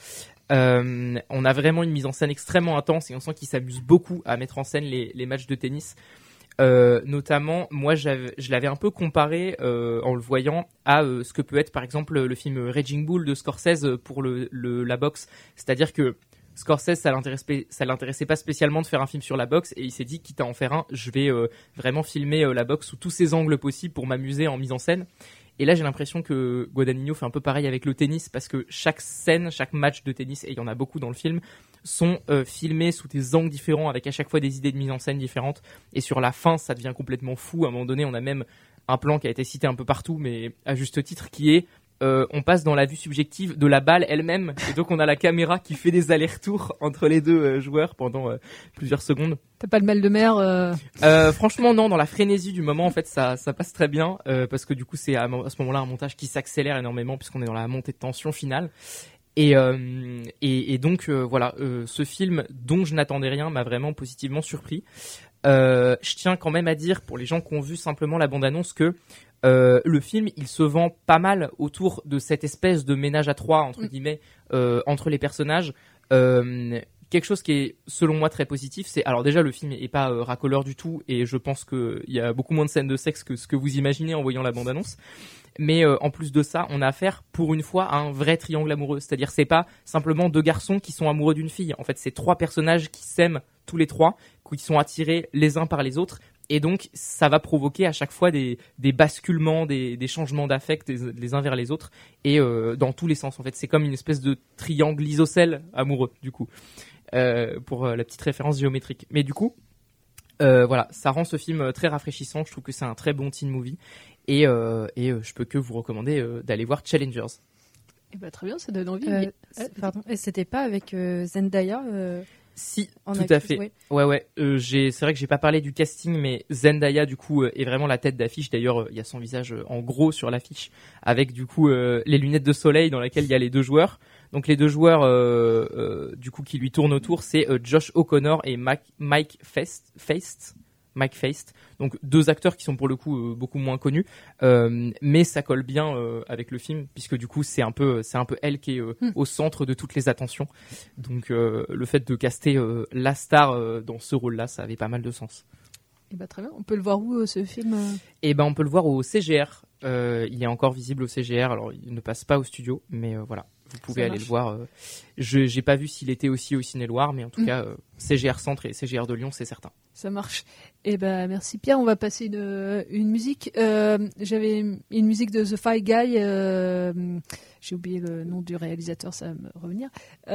Euh, on a vraiment une mise en scène extrêmement intense et on sent qu'il s'amuse beaucoup à mettre en scène les, les matchs de tennis. Euh, notamment, moi, j'avais, je l'avais un peu comparé euh, en le voyant à euh, ce que peut être, par exemple, le film Raging Bull de Scorsese pour le, le, la boxe. C'est-à-dire que Scorsese, ça l'intéressait, ça l'intéressait pas spécialement de faire un film sur la boxe et il s'est dit, quitte à en faire un, je vais euh, vraiment filmer euh, la boxe sous tous ses angles possibles pour m'amuser en mise en scène. Et là, j'ai l'impression que Guadagnino fait un peu pareil avec le tennis parce que chaque scène, chaque match de tennis, et il y en a beaucoup dans le film, sont euh, filmés sous des angles différents avec à chaque fois des idées de mise en scène différentes. Et sur la fin, ça devient complètement fou. À un moment donné, on a même un plan qui a été cité un peu partout, mais à juste titre, qui est euh, on passe dans la vue subjective de la balle elle-même. Et donc, on a la caméra qui fait des allers-retours entre les deux euh, joueurs pendant euh, plusieurs secondes. T'as pas le mal de mer euh... Euh, Franchement, non. Dans la frénésie du moment, en fait, ça, ça passe très bien euh, parce que du coup, c'est à, à ce moment-là un montage qui s'accélère énormément puisqu'on est dans la montée de tension finale. Et, euh, et, et donc, euh, voilà, euh, ce film dont je n'attendais rien m'a vraiment positivement surpris. Euh, je tiens quand même à dire, pour les gens qui ont vu simplement la bande-annonce, que euh, le film, il se vend pas mal autour de cette espèce de ménage à trois, entre guillemets, euh, entre les personnages. Euh, quelque chose qui est, selon moi, très positif, c'est... Alors déjà, le film est pas euh, racoleur du tout, et je pense qu'il y a beaucoup moins de scènes de sexe que ce que vous imaginez en voyant la bande-annonce. Mais euh, en plus de ça, on a affaire pour une fois à un vrai triangle amoureux. C'est-à-dire, c'est pas simplement deux garçons qui sont amoureux d'une fille. En fait, c'est trois personnages qui s'aiment tous les trois, qui sont attirés les uns par les autres. Et donc, ça va provoquer à chaque fois des, des basculements, des, des changements d'affect les, les uns vers les autres, et euh, dans tous les sens. En fait, c'est comme une espèce de triangle isocèle amoureux, du coup, euh, pour euh, la petite référence géométrique. Mais du coup, euh, voilà, ça rend ce film très rafraîchissant. Je trouve que c'est un très bon teen movie. Et, euh, et euh, je peux que vous recommander euh, d'aller voir Challengers. Eh ben, très bien, ça donne envie. Euh, mais... c'est- pardon, et c'était pas avec euh, Zendaya euh, Si, en tout actrice, à fait. ouais. Ouais, ouais. Euh, j'ai, c'est vrai que j'ai pas parlé du casting, mais Zendaya, du coup, euh, est vraiment la tête d'affiche. D'ailleurs, il euh, y a son visage euh, en gros sur l'affiche, avec du coup euh, les lunettes de soleil dans lesquelles il y a les deux joueurs. Donc les deux joueurs, euh, euh, du coup, qui lui tournent autour, c'est euh, Josh O'Connor et Mike, Mike Feist. Feist Mike Feist, donc deux acteurs qui sont pour le coup euh, beaucoup moins connus, euh, mais ça colle bien euh, avec le film puisque du coup c'est un peu c'est un peu elle qui est euh, Mm. au centre de toutes les attentions. Donc euh, le fait de caster euh, la star euh, dans ce rôle-là, ça avait pas mal de sens. Eh ben, très bien. On peut le voir où euh, ce film euh Et ben on peut le voir au C G R. Euh, il est encore visible au C G R. Alors il ne passe pas au studio, mais euh, voilà, vous pouvez Ça aller marche. le voir. euh. Je j'ai pas vu s'il était aussi au Ciné-Loire, mais en tout Mm. cas euh, C G R Centre et C G R de Lyon, c'est certain. Ça marche. Eh ben, merci Pierre. On va passer une, une musique. Euh, j'avais une musique de The Five Guy. Euh, j'ai oublié le nom du réalisateur, ça va me revenir.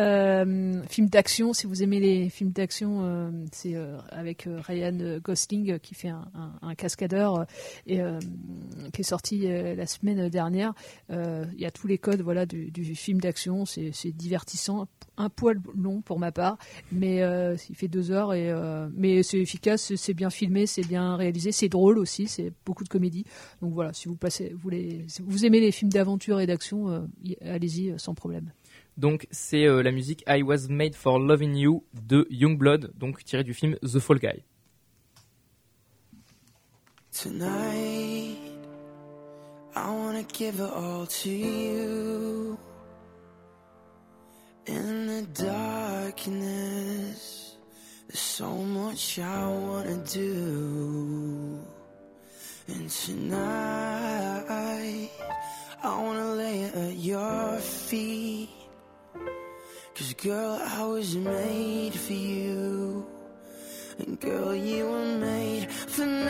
Euh, film d'action. Si vous aimez les films d'action, euh, c'est euh, avec euh, Ryan Gosling euh, qui fait un, un, un cascadeur euh, et euh, qui est sorti euh, la semaine dernière. Euh, Il y a tous les codes, voilà, du, du film d'action. C'est, c'est divertissant, un poil long pour ma part, mais euh, il fait deux heures et euh, mais c'est efficace, c'est- c'est bien filmé, c'est bien réalisé, c'est drôle aussi, c'est beaucoup de comédie. Donc voilà, si vous passez, vous, les, si vous aimez les films d'aventure et d'action, euh, y- allez-y euh, sans problème. Donc c'est euh, la musique I Was Made for Loving You de Youngblood, donc tiré du film The Fall Guy. Tonight, I wanna give it all to you. In the darkness, there's so much I wanna do. And tonight, I wanna lay at your feet. 'Cause girl, I was made for you. And girl, you were made for me.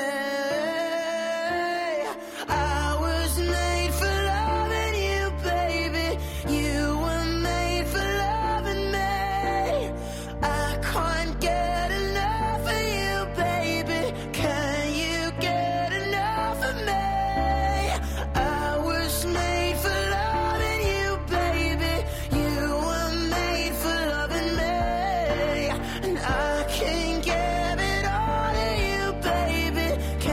I was made for loving you, baby. You were made for loving me. I can't get enough of you, baby. Can you get enough of me? I was made for loving you, baby. You were made for loving me. And I can give it all to you, baby.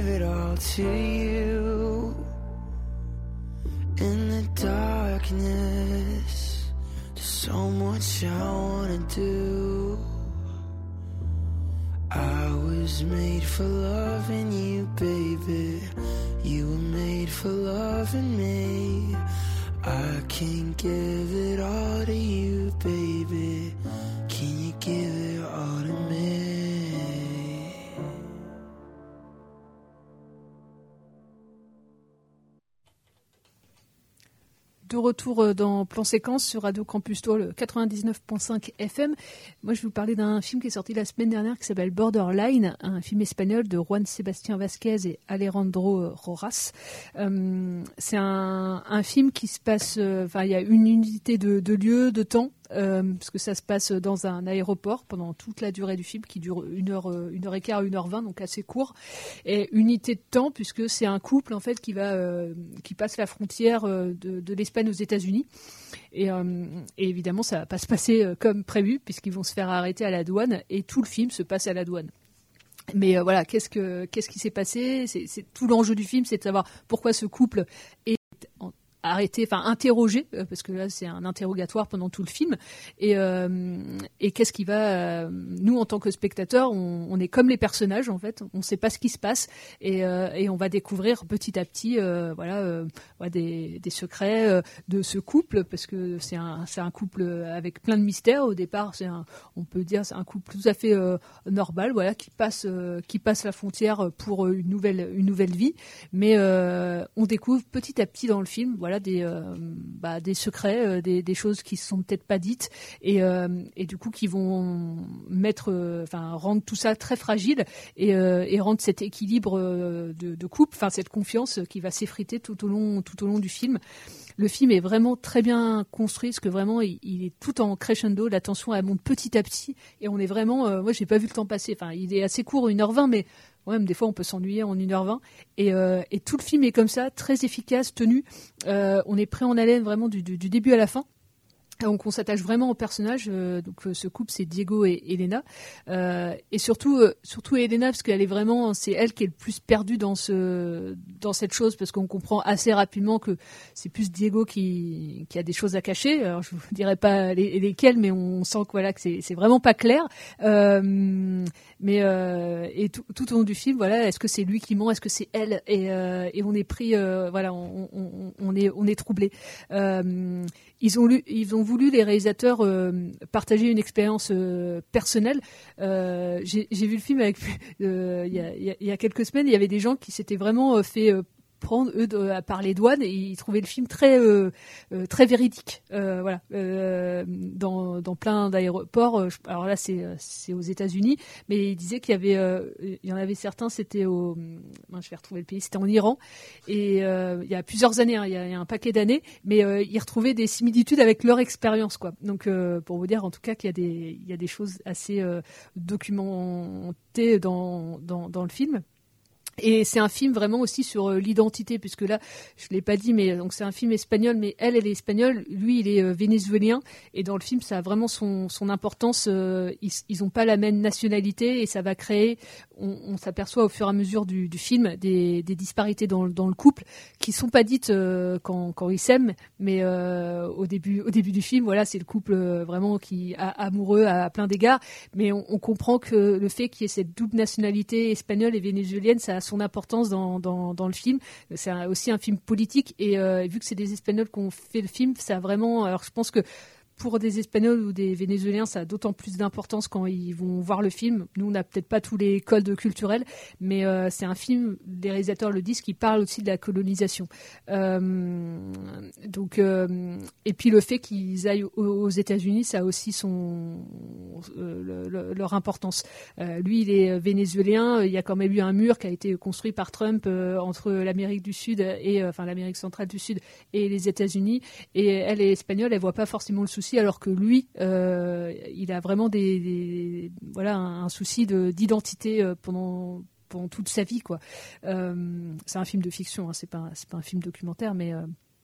give it all to you. In the darkness, there's so much I wanna do. I was made for loving you, baby. You were made for loving me. I can give it all to you, baby. Can you give it all to me? De retour dans Plan Séquence sur Radio Campus Tour, le quatre-vingt-dix-neuf virgule cinq F M. Moi, je vais vous parler d'un film qui est sorti la semaine dernière qui s'appelle Borderline, un film espagnol de Juan Sebastián Vázquez et Alejandro Rojas. Euh, c'est un, un film qui se passe... Enfin, euh, il y a une unité de, de lieu, de temps, euh, parce que ça se passe dans un aéroport pendant toute la durée du film, qui dure une heure, une heure et quart, une heure vingt, donc assez court. Et unité de temps, puisque c'est un couple, en fait, qui va, euh, qui passe la frontière de, de l'Espagne aux États-Unis. Et, euh, et évidemment, ça va pas se passer euh, comme prévu, puisqu'ils vont se faire arrêter à la douane, et tout le film se passe à la douane. Mais euh, voilà, qu'est-ce que qu'est-ce qui s'est passé ? c'est, c'est tout l'enjeu du film, c'est de savoir pourquoi ce couple est en, arrêté, enfin interrogé, euh, parce que là c'est un interrogatoire pendant tout le film. Et, euh, et qu'est-ce qui va, euh, nous en tant que spectateurs, on, on est comme les personnages en fait, on ne sait pas ce qui se passe et, euh, et on va découvrir petit à petit, euh, voilà, euh, ouais, des, des secrets euh, de ce couple, parce que c'est un c'est un couple avec plein de mystères. Au départ, c'est un, on peut dire, c'est un couple tout à fait euh, normal, voilà, qui passe euh, qui passe la frontière pour une nouvelle une nouvelle vie. Mais euh, on découvre petit à petit dans le film, voilà, des euh, bah, des secrets, euh, des, des choses qui se sont peut-être pas dites et euh, et du coup qui vont mettre, enfin euh, rendre tout ça très fragile et, euh, et rendre cet équilibre euh, de, de couple, enfin cette confiance qui va s'effriter tout au long tout au long du film. Le film est vraiment très bien construit, parce que vraiment il, il est tout en crescendo, la tension elle monte petit à petit et on est vraiment, euh, moi j'ai pas vu le temps passer, enfin il est assez court, une heure vingt, mais ouais, des fois on peut s'ennuyer en une heure vingt et, euh, et tout le film est comme ça, très efficace, tenu, euh, on est pris en haleine vraiment du, du, du début à la fin. Donc on s'attache vraiment au personnage. Euh, donc euh, ce couple c'est Diego et Elena, euh, et surtout euh, surtout Elena, parce qu'elle est vraiment, c'est elle qui est le plus perdue dans ce dans cette chose, parce qu'on comprend assez rapidement que c'est plus Diego qui qui a des choses à cacher. Alors je vous dirai pas les, lesquelles, mais on sent que voilà que c'est c'est vraiment pas clair. Euh, mais euh, et tout, tout au long du film, voilà, est-ce que c'est lui qui ment, est-ce que c'est elle, et euh, et on est pris, euh, voilà, on, on on est on est troublé. Euh, ils ont lu, ils ont voulu, les réalisateurs, euh, partager une expérience euh, personnelle. Euh, j'ai, j'ai vu le film avec euh, il y, a, il y a quelques semaines, il y avait des gens qui s'étaient vraiment euh, fait euh, prendre eux de, par les douanes, et ils trouvaient le film très euh, euh, très véridique, euh, voilà, euh, dans dans plein d'aéroports. Euh, alors là c'est c'est aux États-Unis, mais ils disaient qu'il y avait euh, il y en avait certains, c'était au, ben, je vais retrouver le pays, c'était en Iran, et euh, il y a plusieurs années, hein, il, y a, il y a un paquet d'années, mais euh, ils retrouvaient des similitudes avec leur expérience, quoi. Donc euh, pour vous dire en tout cas qu'il y a des il y a des choses assez euh, documentées dans dans dans le film. Et c'est un film vraiment aussi sur euh, l'identité, puisque là, je l'ai pas dit, mais donc c'est un film espagnol, mais elle, elle est espagnole, lui, il est euh, vénézuélien, et dans le film, ça a vraiment son, son importance. Euh, ils, ils ont pas la même nationalité, et ça va créer, on, on s'aperçoit au fur et à mesure du, du film, des, des disparités dans, dans le couple, qui sont pas dites euh, quand, quand ils s'aiment, mais euh, au début, au début du film, voilà, c'est le couple euh, vraiment qui a amoureux à, à plein d'égards, mais on, on comprend que le fait qu'il y ait cette double nationalité espagnole et vénézuélienne, ça a son importance dans, dans, dans le film. C'est un, aussi un film politique, et euh, vu que c'est des Espagnols qui ont fait le film, ça a vraiment... Alors je pense que pour des Espagnols ou des Vénézuéliens, ça a d'autant plus d'importance quand ils vont voir le film. Nous, on n'a peut-être pas tous les codes culturels, mais euh, c'est un film, les réalisateurs le disent, qui parle aussi de la colonisation. Euh, donc, euh, et puis le fait qu'ils aillent aux, aux États-Unis, ça a aussi son, euh, le, le, leur importance. Euh, lui, il est vénézuélien. Il y a quand même eu un mur qui a été construit par Trump euh, entre l'Amérique du Sud et, euh, enfin, l'Amérique centrale du Sud et les États-Unis. Et elle est espagnole, elle voit pas forcément le souci, alors que lui, euh, il a vraiment des, des voilà un, un souci de, d'identité euh, pendant pendant toute sa vie, quoi. Euh, c'est un film de fiction, hein, c'est pas c'est pas un film documentaire, mais euh,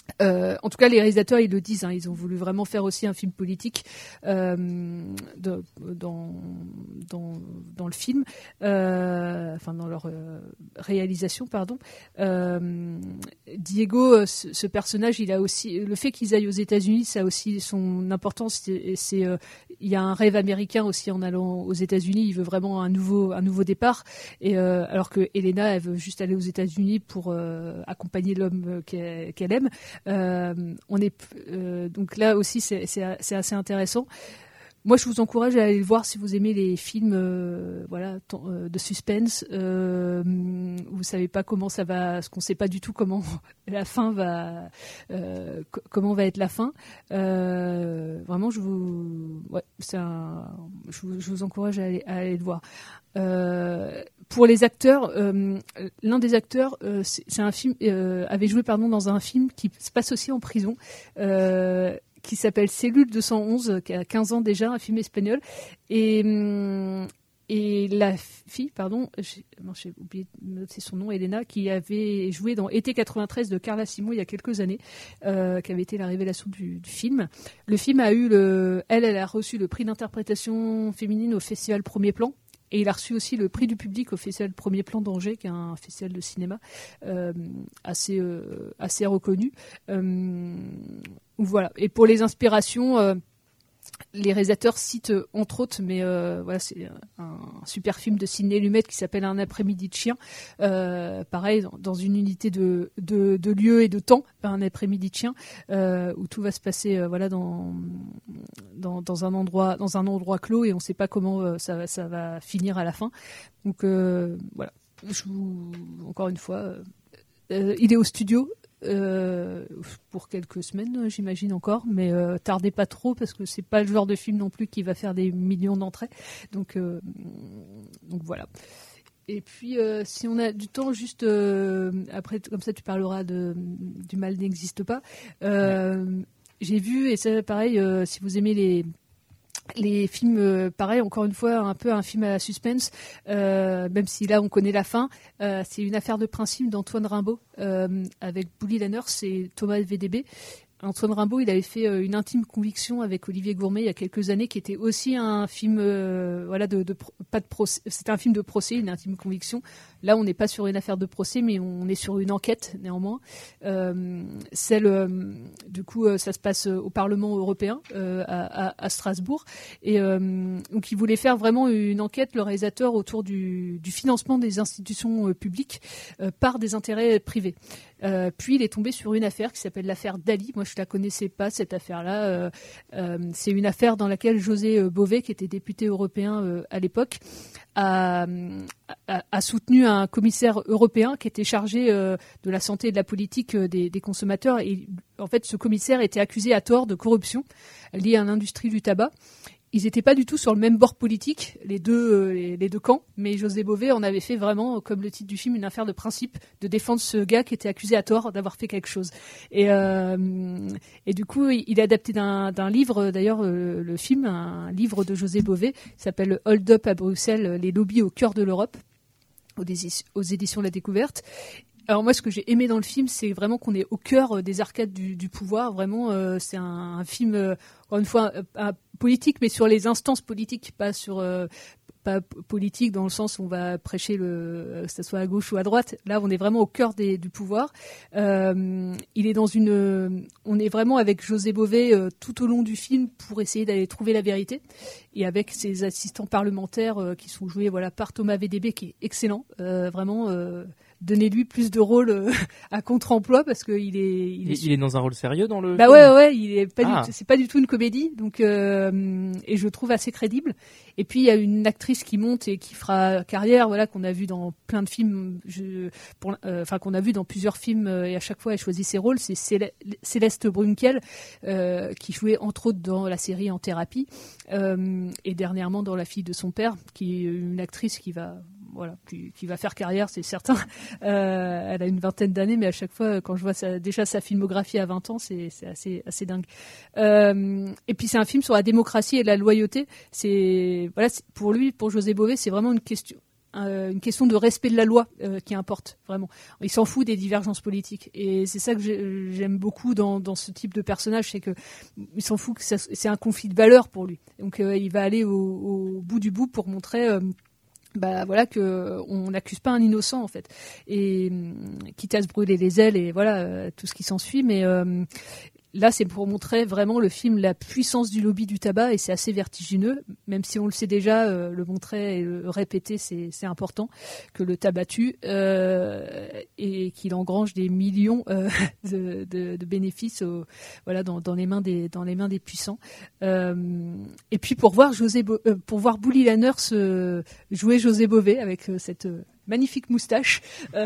Euh, en tout cas, les réalisateurs, ils le disent. Hein, ils ont voulu vraiment faire aussi un film politique euh, de, dans, dans, dans le film, euh, enfin dans leur euh, réalisation, pardon. Euh, Diego, ce, ce personnage, il a aussi le fait qu'ils aillent aux États-Unis, ça a aussi son importance. C'est, c'est euh, il y a un rêve américain aussi en allant aux États-Unis. Il veut vraiment un nouveau, un nouveau départ. Et euh, alors que Elena, elle veut juste aller aux États-Unis pour euh, accompagner l'homme qu'elle, qu'elle aime. Euh, on est euh, donc là aussi c'est, c'est, c'est assez intéressant. Moi, je vous encourage à aller le voir si vous aimez les films, euh, voilà, t- euh, de suspense. Euh, vous savez pas comment ça va, parce qu'on sait pas du tout comment la fin va, euh, c- comment va être la fin. Euh, vraiment, je vous, ouais, c'est un, je vous, je vous encourage à aller, à aller le voir. Euh, pour les acteurs, euh, l'un des acteurs, euh, c'est, c'est un film, euh, avait joué pardon dans un film qui se passe aussi en prison. Euh, qui s'appelle Cellule deux cent onze, qui a quinze ans déjà, un film espagnol. Et, et la fille, pardon, j'ai, non, j'ai oublié de noter son nom, Elena, qui avait joué dans Été quatre-vingt-treize de Carla Simon il y a quelques années, euh, qui avait été la révélation du, du film. Le film a eu le... Elle, elle a reçu le prix d'interprétation féminine au Festival Premier Plan. Et il a reçu aussi le prix du public au Festival Premier Plan d'Angers, qui est un festival de cinéma euh, assez, euh, assez reconnu. Euh, voilà. Et pour les inspirations, euh, les réalisateurs citent euh, entre autres, mais euh, voilà, c'est un, un super film de Sidney Lumet qui s'appelle Un après-midi de chien. Euh, pareil, dans, dans une unité de, de, de lieu et de temps, un après-midi de chien, euh, où tout va se passer, euh, voilà, dans, dans, dans un endroit, dans un endroit clos, et on ne sait pas comment euh, ça, ça va finir à la fin. Donc euh, voilà. Je vous, encore une fois, euh, euh, il est au studio. Euh, pour quelques semaines, j'imagine encore, mais euh, tardez pas trop parce que c'est pas le genre de film non plus qui va faire des millions d'entrées. Donc, euh, donc voilà. Et puis, euh, si on a du temps, juste euh, après, comme ça, tu parleras de du mal n'existe pas. Euh, ouais. J'ai vu, et c'est pareil, euh, si vous aimez les Les films, euh, pareil, encore une fois, un peu un film à suspense, euh, même si là on connaît la fin. Euh, c'est Une affaire de principe d'Antoine Rimbaud, euh, avec Bouli Lanners et Thomas V D B. Antoine Rimbaud, il avait fait euh, Une intime conviction avec Olivier Gourmet il y a quelques années, qui était aussi un film, euh, voilà, de, de pas de procès. C'était un film de procès, Une intime conviction. Là, on n'est pas sur une affaire de procès, mais on est sur une enquête néanmoins. Euh, celle, euh, du coup, euh, ça se passe au Parlement européen euh, à, à, à Strasbourg, et euh, donc il voulait faire vraiment une enquête, le réalisateur, autour du, du financement des institutions euh, publiques euh, par des intérêts privés. Euh, puis il est tombé sur une affaire qui s'appelle l'affaire Dali. Moi, je la connaissais pas, cette affaire-là. Euh, euh, c'est une affaire dans laquelle José Bové, qui était député européen euh, à l'époque, a, a, a soutenu un commissaire européen qui était chargé euh, de la santé et de la politique euh, des, des consommateurs. Et en fait, ce commissaire était accusé à tort de corruption liée à l'industrie du tabac. Ils n'étaient pas du tout sur le même bord politique, les deux, euh, les, les deux camps, mais José Bové en avait fait vraiment, comme le titre du film, une affaire de principe, de défendre ce gars qui était accusé à tort d'avoir fait quelque chose. Et, euh, et du coup, il est adapté d'un, d'un livre, d'ailleurs, euh, le film, un livre de José Bové, qui s'appelle Hold Up à Bruxelles, les lobbies au cœur de l'Europe, aux, dés- aux éditions La Découverte. Alors moi, ce que j'ai aimé dans le film, c'est vraiment qu'on est au cœur des arcades du, du pouvoir. Vraiment, euh, c'est un, un film, euh, encore une fois, un, un politique, mais sur les instances politiques, pas sur euh, pas politique dans le sens où on va prêcher le, que ce soit à gauche ou à droite. Là, on est vraiment au cœur des, du pouvoir. Euh, il est dans une, on est vraiment avec José Bové euh, tout au long du film pour essayer d'aller trouver la vérité, et avec ses assistants parlementaires euh, qui sont joués, voilà, par Thomas V D B, qui est excellent, euh, vraiment. Euh, Donnez-lui plus de rôles euh, à contre-emploi parce qu'il est, il est. Il est dans un rôle sérieux dans le. Bah film. ouais, ouais, il est pas ah. du tout, c'est pas du tout une comédie, donc euh, et je le trouve assez crédible. Et puis il y a une actrice qui monte et qui fera carrière, voilà, qu'on a vu dans plein de films, je, pour, euh, enfin qu'on a vu dans plusieurs films euh, et à chaque fois elle choisit ses rôles. C'est Céleste, Céleste Brunkel euh, qui jouait entre autres dans la série En thérapie euh, et dernièrement dans La fille de son père, qui est une actrice qui va. Voilà, qui, qui va faire carrière, c'est certain. Euh, elle a une vingtaine d'années, mais à chaque fois, quand je vois sa, déjà sa filmographie à vingt ans, c'est, c'est assez, assez dingue. Euh, et puis c'est un film sur la démocratie et la loyauté. C'est, voilà, c'est, pour lui, pour José Bové, c'est vraiment une question, un, une question de respect de la loi euh, qui importe vraiment. Il s'en fout des divergences politiques et c'est ça que j'ai, j'aime beaucoup dans, dans ce type de personnage, c'est que il s'en fout que ça, c'est un conflit de valeurs pour lui. Donc euh, il va aller au, au bout du bout pour montrer. Euh, bah voilà que on n'accuse pas un innocent en fait, et quitte à se brûler les ailes et voilà euh, tout ce qui s'ensuit, mais euh, là, c'est pour montrer vraiment le film, la puissance du lobby du tabac, et c'est assez vertigineux, même si on le sait déjà, euh, le montrer et le répéter, c'est, c'est important, que le tabac tue, euh, et qu'il engrange des millions euh, de, de, de bénéfices au, voilà, dans, dans, les mains des, dans les mains des puissants. Euh, et puis pour voir, José Bo- euh, pour voir Bully Lanners euh, jouer José Bové avec euh, cette euh, magnifique moustache. Euh,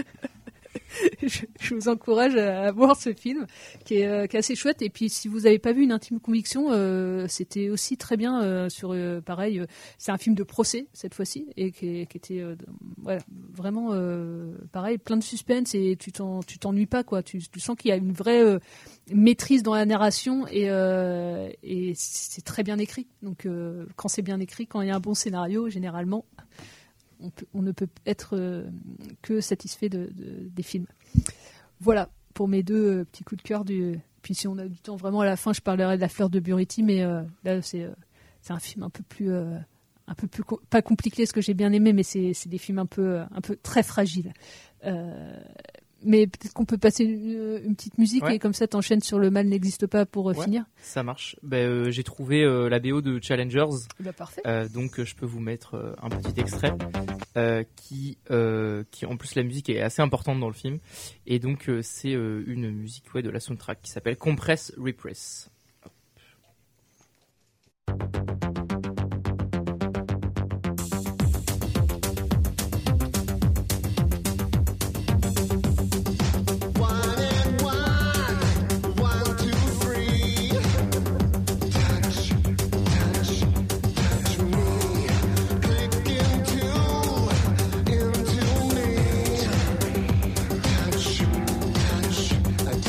Je, je vous encourage à voir ce film qui est, euh, qui est assez chouette. Et puis si vous n'avez pas vu Une intime conviction, euh, c'était aussi très bien euh, sur euh, pareil. Euh, c'est un film de procès cette fois-ci et qui, qui était euh, voilà, vraiment euh, pareil, plein de suspense et tu t'en, tu t'ennuies pas quoi. Tu, tu sens qu'il y a une vraie euh, maîtrise dans la narration et, euh, et c'est très bien écrit. Donc euh, quand c'est bien écrit, quand il y a un bon scénario, généralement. On, peut, on ne peut être euh, que satisfait de, de, des films. Voilà pour mes deux euh, petits coups de cœur. Du... Puis si on a du temps, vraiment à la fin, je parlerai de La Fleur de Buriti, mais euh, là c'est, euh, c'est un film un peu plus, euh, un peu plus co- pas compliqué, ce que j'ai bien aimé, mais c'est, c'est des films un peu, un peu très fragiles. Euh, mais peut-être qu'on peut passer une, une petite musique ouais. Et comme ça t'enchaînes sur Le mal n'existe pas pour euh, ouais, finir. Ça marche. Ben, euh, j'ai trouvé euh, la B O de Challengers. Bah, parfait. Euh, donc euh, je peux vous mettre euh, un petit extrait euh, qui, euh, qui en plus la musique est assez importante dans le film et donc euh, c'est euh, une musique ouais, de la soundtrack qui s'appelle Compress Repress. Hop.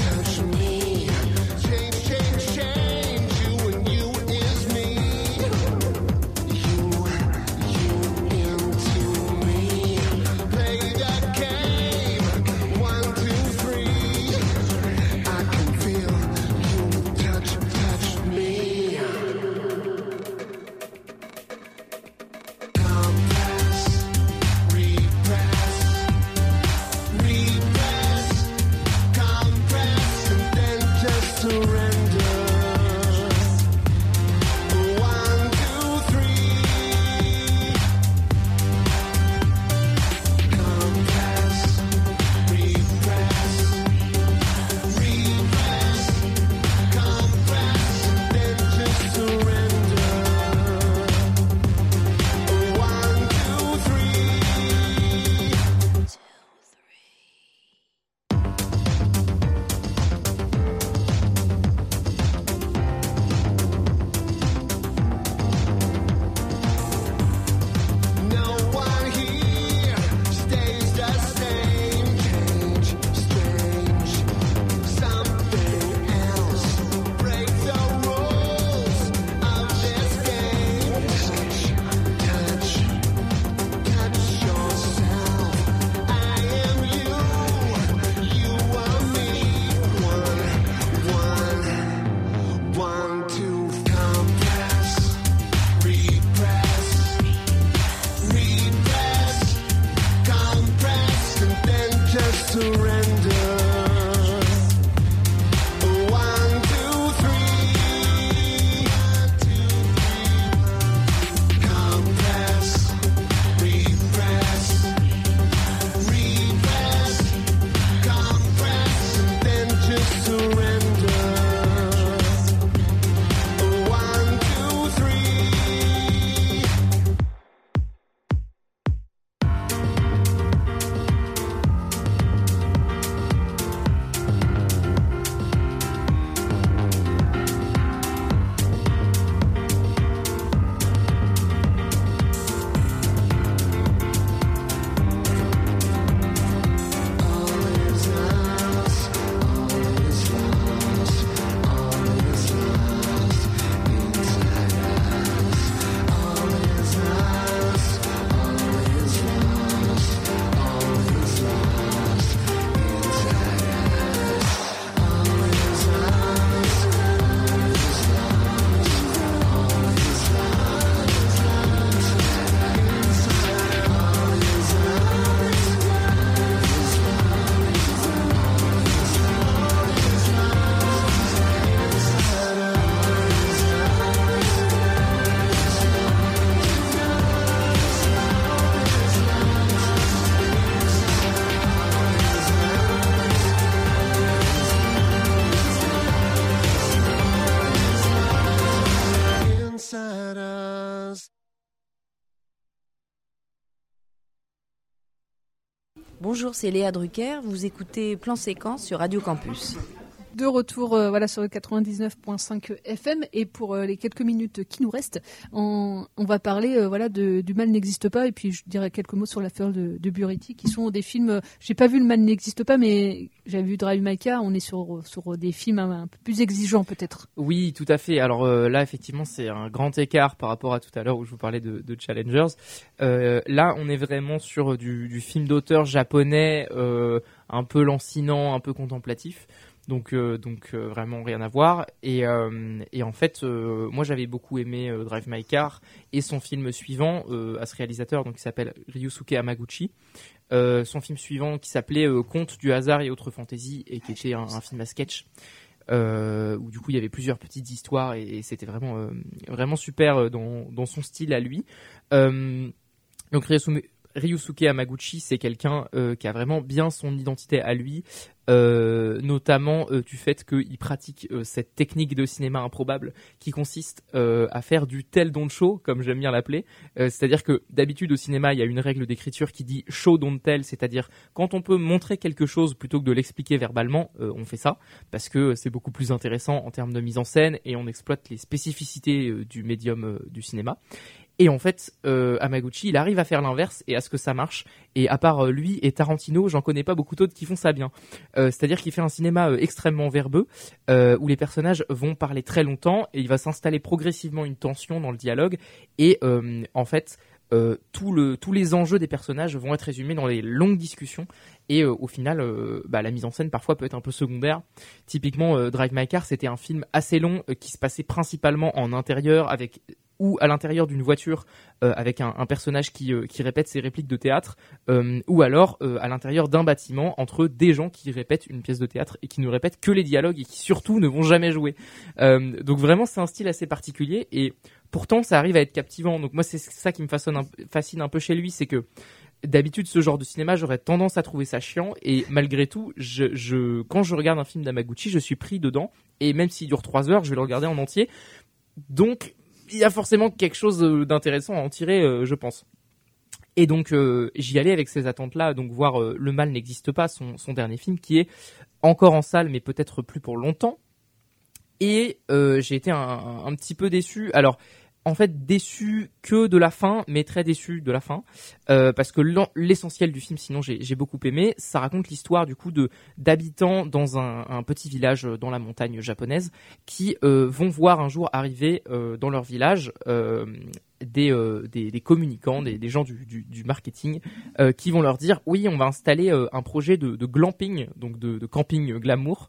Change, change, change, you and you is me. Bonjour, c'est Léa Drucker, vous écoutez Plan Séquence sur Radio Campus. De retour euh, voilà, sur le quatre-vingt-dix-neuf virgule cinq F M, et pour euh, les quelques minutes qui nous restent, on, on va parler euh, voilà, de, du Mal n'existe pas, et puis je dirais quelques mots sur l'affaire de, de Buriti, qui sont des films, euh, j'ai pas vu Le Mal n'existe pas, mais j'avais vu Drive My Car, on est sur, sur des films un, un peu plus exigeants peut-être. Oui, tout à fait. Alors euh, là, effectivement, c'est un grand écart par rapport à tout à l'heure où je vous parlais de, de Challengers. Euh, là, on est vraiment sur du, du film d'auteur japonais, euh, un peu lancinant, un peu contemplatif. Donc, euh, donc euh, vraiment rien à voir. Et, euh, et en fait, euh, moi j'avais beaucoup aimé euh, Drive My Car et son film suivant euh, à ce réalisateur, donc qui s'appelle Ryusuke Hamaguchi. Euh, son film suivant qui s'appelait euh, Contes du hasard et autres fantaisies, et qui était un, un film à sketch. Euh, où du coup il y avait plusieurs petites histoires, et, et c'était vraiment euh, vraiment super dans, dans son style à lui. Euh, donc Ryusuke Ryusuke Hamaguchi, c'est quelqu'un euh, qui a vraiment bien son identité à lui, euh, notamment euh, du fait qu'il pratique euh, cette technique de cinéma improbable qui consiste euh, à faire du tell don't show, comme j'aime bien l'appeler. Euh, c'est-à-dire que d'habitude au cinéma, il y a une règle d'écriture qui dit show don't tell, c'est-à-dire quand on peut montrer quelque chose plutôt que de l'expliquer verbalement, euh, on fait ça, parce que c'est beaucoup plus intéressant en termes de mise en scène et on exploite les spécificités euh, du médium euh, du cinéma. Et en fait, euh, Hamaguchi, il arrive à faire l'inverse et à ce que ça marche. Et à part euh, lui et Tarantino, j'en connais pas beaucoup d'autres qui font ça bien. Euh, c'est-à-dire qu'il fait un cinéma euh, extrêmement verbeux, euh, où les personnages vont parler très longtemps et il va s'installer progressivement une tension dans le dialogue. Et euh, en fait, euh, tout le, tous les enjeux des personnages vont être résumés dans les longues discussions. Et euh, au final, euh, bah, la mise en scène parfois peut être un peu secondaire. Typiquement, euh, Drive My Car, c'était un film assez long euh, qui se passait principalement en intérieur avec... ou à l'intérieur d'une voiture euh, avec un, un personnage qui, euh, qui répète ses répliques de théâtre, euh, ou alors euh, à l'intérieur d'un bâtiment entre des gens qui répètent une pièce de théâtre et qui ne répètent que les dialogues et qui surtout ne vont jamais jouer. Euh, donc vraiment c'est un style assez particulier et pourtant ça arrive à être captivant. Donc moi c'est ça qui me fascine un, fascine un peu chez lui, c'est que d'habitude ce genre de cinéma j'aurais tendance à trouver ça chiant, et malgré tout je, je, quand je regarde un film d'Hamaguchi je suis pris dedans, et même s'il dure trois heures je vais le regarder en entier. Donc il y a forcément quelque chose d'intéressant à en tirer, euh, je pense. Et donc, euh, j'y allais avec ces attentes-là, donc voir euh, Le Mal n'existe pas, son, son dernier film, qui est encore en salle, mais peut-être plus pour longtemps. Et euh, j'ai été un, un, un petit peu déçu. Alors, en fait, déçu que de la fin, mais très déçu de la fin, euh, parce que l'essentiel du film, sinon j'ai, j'ai beaucoup aimé. Ça raconte l'histoire du coup de d'habitants dans un, un petit village dans la montagne japonaise qui euh, vont voir un jour arriver euh, dans leur village euh, des, euh, des des communicants, des, des gens du, du, du marketing, euh, qui vont leur dire oui, on va installer euh, un projet de, de glamping, donc de, de camping glamour.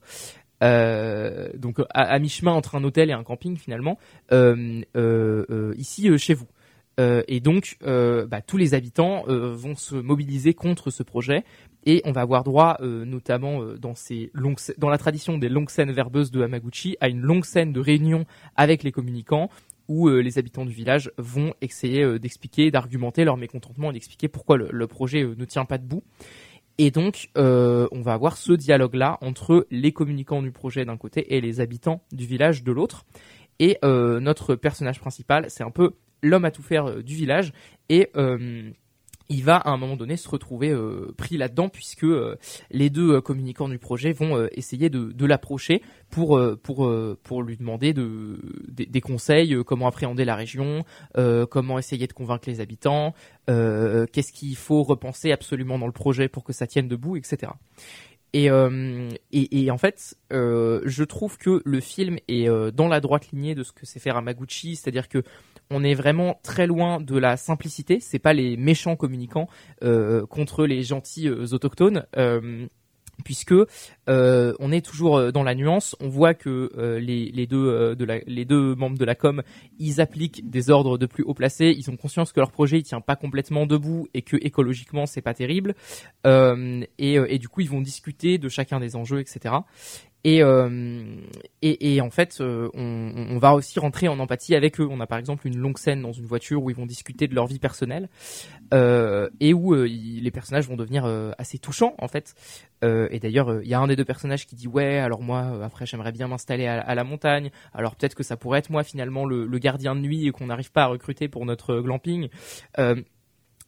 Euh, donc à, à mi-chemin entre un hôtel et un camping finalement, euh, euh, euh, ici euh, chez vous. Euh, et donc euh, bah, tous les habitants euh, vont se mobiliser contre ce projet, et on va avoir droit euh, notamment euh, dans ces longues, dans la tradition des longues scènes verbeuses de Hamaguchi, à une longue scène de réunion avec les communicants, où euh, les habitants du village vont essayer euh, d'expliquer, d'argumenter leur mécontentement et d'expliquer pourquoi le, le projet euh, ne tient pas debout. Et donc, euh, on va avoir ce dialogue-là entre les communicants du projet d'un côté et les habitants du village de l'autre. Et euh, notre personnage principal, c'est un peu l'homme à tout faire euh, du village. Et euh, il va à un moment donné se retrouver euh, pris là-dedans, puisque euh, les deux euh, communicants du projet vont euh, essayer de, de l'approcher pour euh, pour euh, pour lui demander de, des, des conseils, euh, comment appréhender la région, euh, comment essayer de convaincre les habitants, euh, qu'est-ce qu'il faut repenser absolument dans le projet pour que ça tienne debout, et cetera. Et, euh, et, et en fait, euh, je trouve que le film est euh, dans la droite lignée de ce que sait faire Hamaguchi, c'est-à-dire que on est vraiment très loin de la simplicité. C'est pas les méchants communicants euh, contre les gentils euh, autochtones. Euh, puisque euh, on est toujours dans la nuance. On voit que euh, les, les, deux, euh, de la, les deux membres de la com, ils appliquent des ordres de plus haut placés. Ils ont conscience que leur projet il tient pas complètement debout et que écologiquement c'est pas terrible. Euh, et, et du coup ils vont discuter de chacun des enjeux, et cetera. Et, euh, et, et en fait, euh, on, on va aussi rentrer en empathie avec eux. On a par exemple une longue scène dans une voiture où ils vont discuter de leur vie personnelle euh, et où euh, ils, les personnages vont devenir euh, assez touchants en fait. Euh, et d'ailleurs, il euh, y a un des deux personnages qui dit ouais, alors moi, euh, après j'aimerais bien m'installer à, à la montagne. Alors peut-être que ça pourrait être moi finalement le, le gardien de nuit et qu'on n'arrive pas à recruter pour notre glamping. Euh,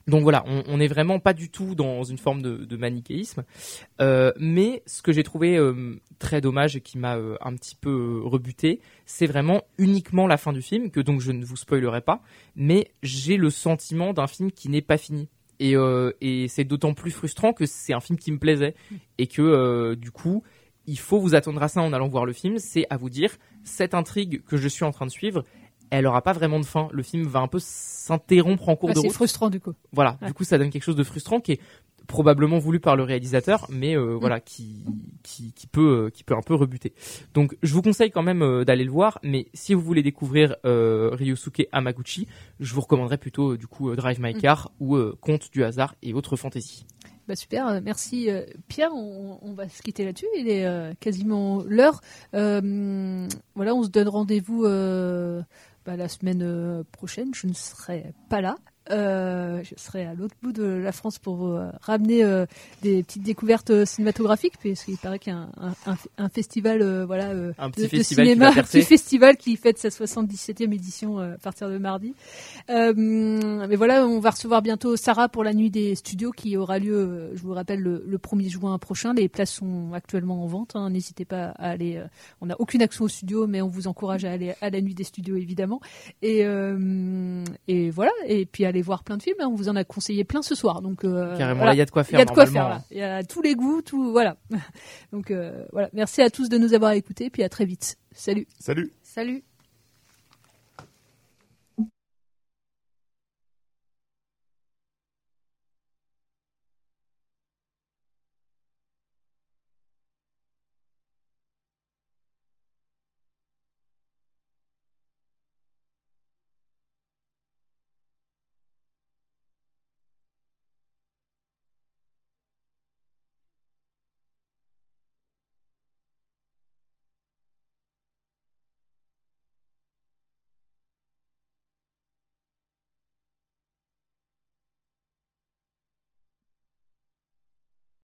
Donc voilà, on, on est vraiment pas du tout dans une forme de, de manichéisme. Euh, mais ce que j'ai trouvé euh, très dommage et qui m'a euh, un petit peu euh, rebuté, c'est vraiment uniquement la fin du film, que donc je ne vous spoilerai pas, mais j'ai le sentiment d'un film qui n'est pas fini. Et, euh, et c'est d'autant plus frustrant que c'est un film qui me plaisait. Et que euh, du coup, il faut vous attendre à ça en allant voir le film, c'est à vous dire, cette intrigue que je suis en train de suivre, elle aura pas vraiment de fin. Le film va un peu s'interrompre en cours Ah, de c'est route. frustrant du coup. Voilà, Ouais. du coup ça donne quelque chose de frustrant qui est probablement voulu par le réalisateur, mais euh, voilà, qui, qui, qui, peut, euh, qui peut un peu rebuter. Donc je vous conseille quand même euh, d'aller le voir, mais si vous voulez découvrir euh, Ryosuke Hamaguchi, je vous recommanderais plutôt euh, du coup euh, Drive My Car ou euh, Conte du hasard et autres fantaisies. Bah super, euh, merci euh, Pierre, on, on va se quitter là-dessus, il est euh, quasiment l'heure. Euh, voilà, on se donne rendez-vous euh, bah, la semaine euh, prochaine, je ne serai pas là. Euh, je serai à l'autre bout de la France pour vous euh, ramener euh, des petites découvertes euh, cinématographiques, puisqu'il paraît qu'il y a un, un, un, un festival, euh, voilà, euh, Un petit de, de festival qui cinéma, va un percer. petit festival qui fête sa soixante-dix-septième édition euh, à partir de mardi. Euh, mais voilà, on va recevoir bientôt Sarah pour la nuit des studios qui aura lieu, euh, je vous rappelle, le, le premier juin prochain. Les places sont actuellement en vente, hein, n'hésitez pas à aller. Euh, on n'a aucune action au studio, mais on vous encourage à aller à la nuit des studios évidemment. Et, euh, et voilà, et puis aller voir plein de films. Hein, on vous en a conseillé plein ce soir, donc euh, Carrément, voilà. là, il y a de quoi faire, Il y a de quoi normalement. faire là. Il y a tous les goûts, tout voilà. Donc euh, voilà. Merci à tous de nous avoir écoutés, puis à très vite. Salut. Salut. Salut.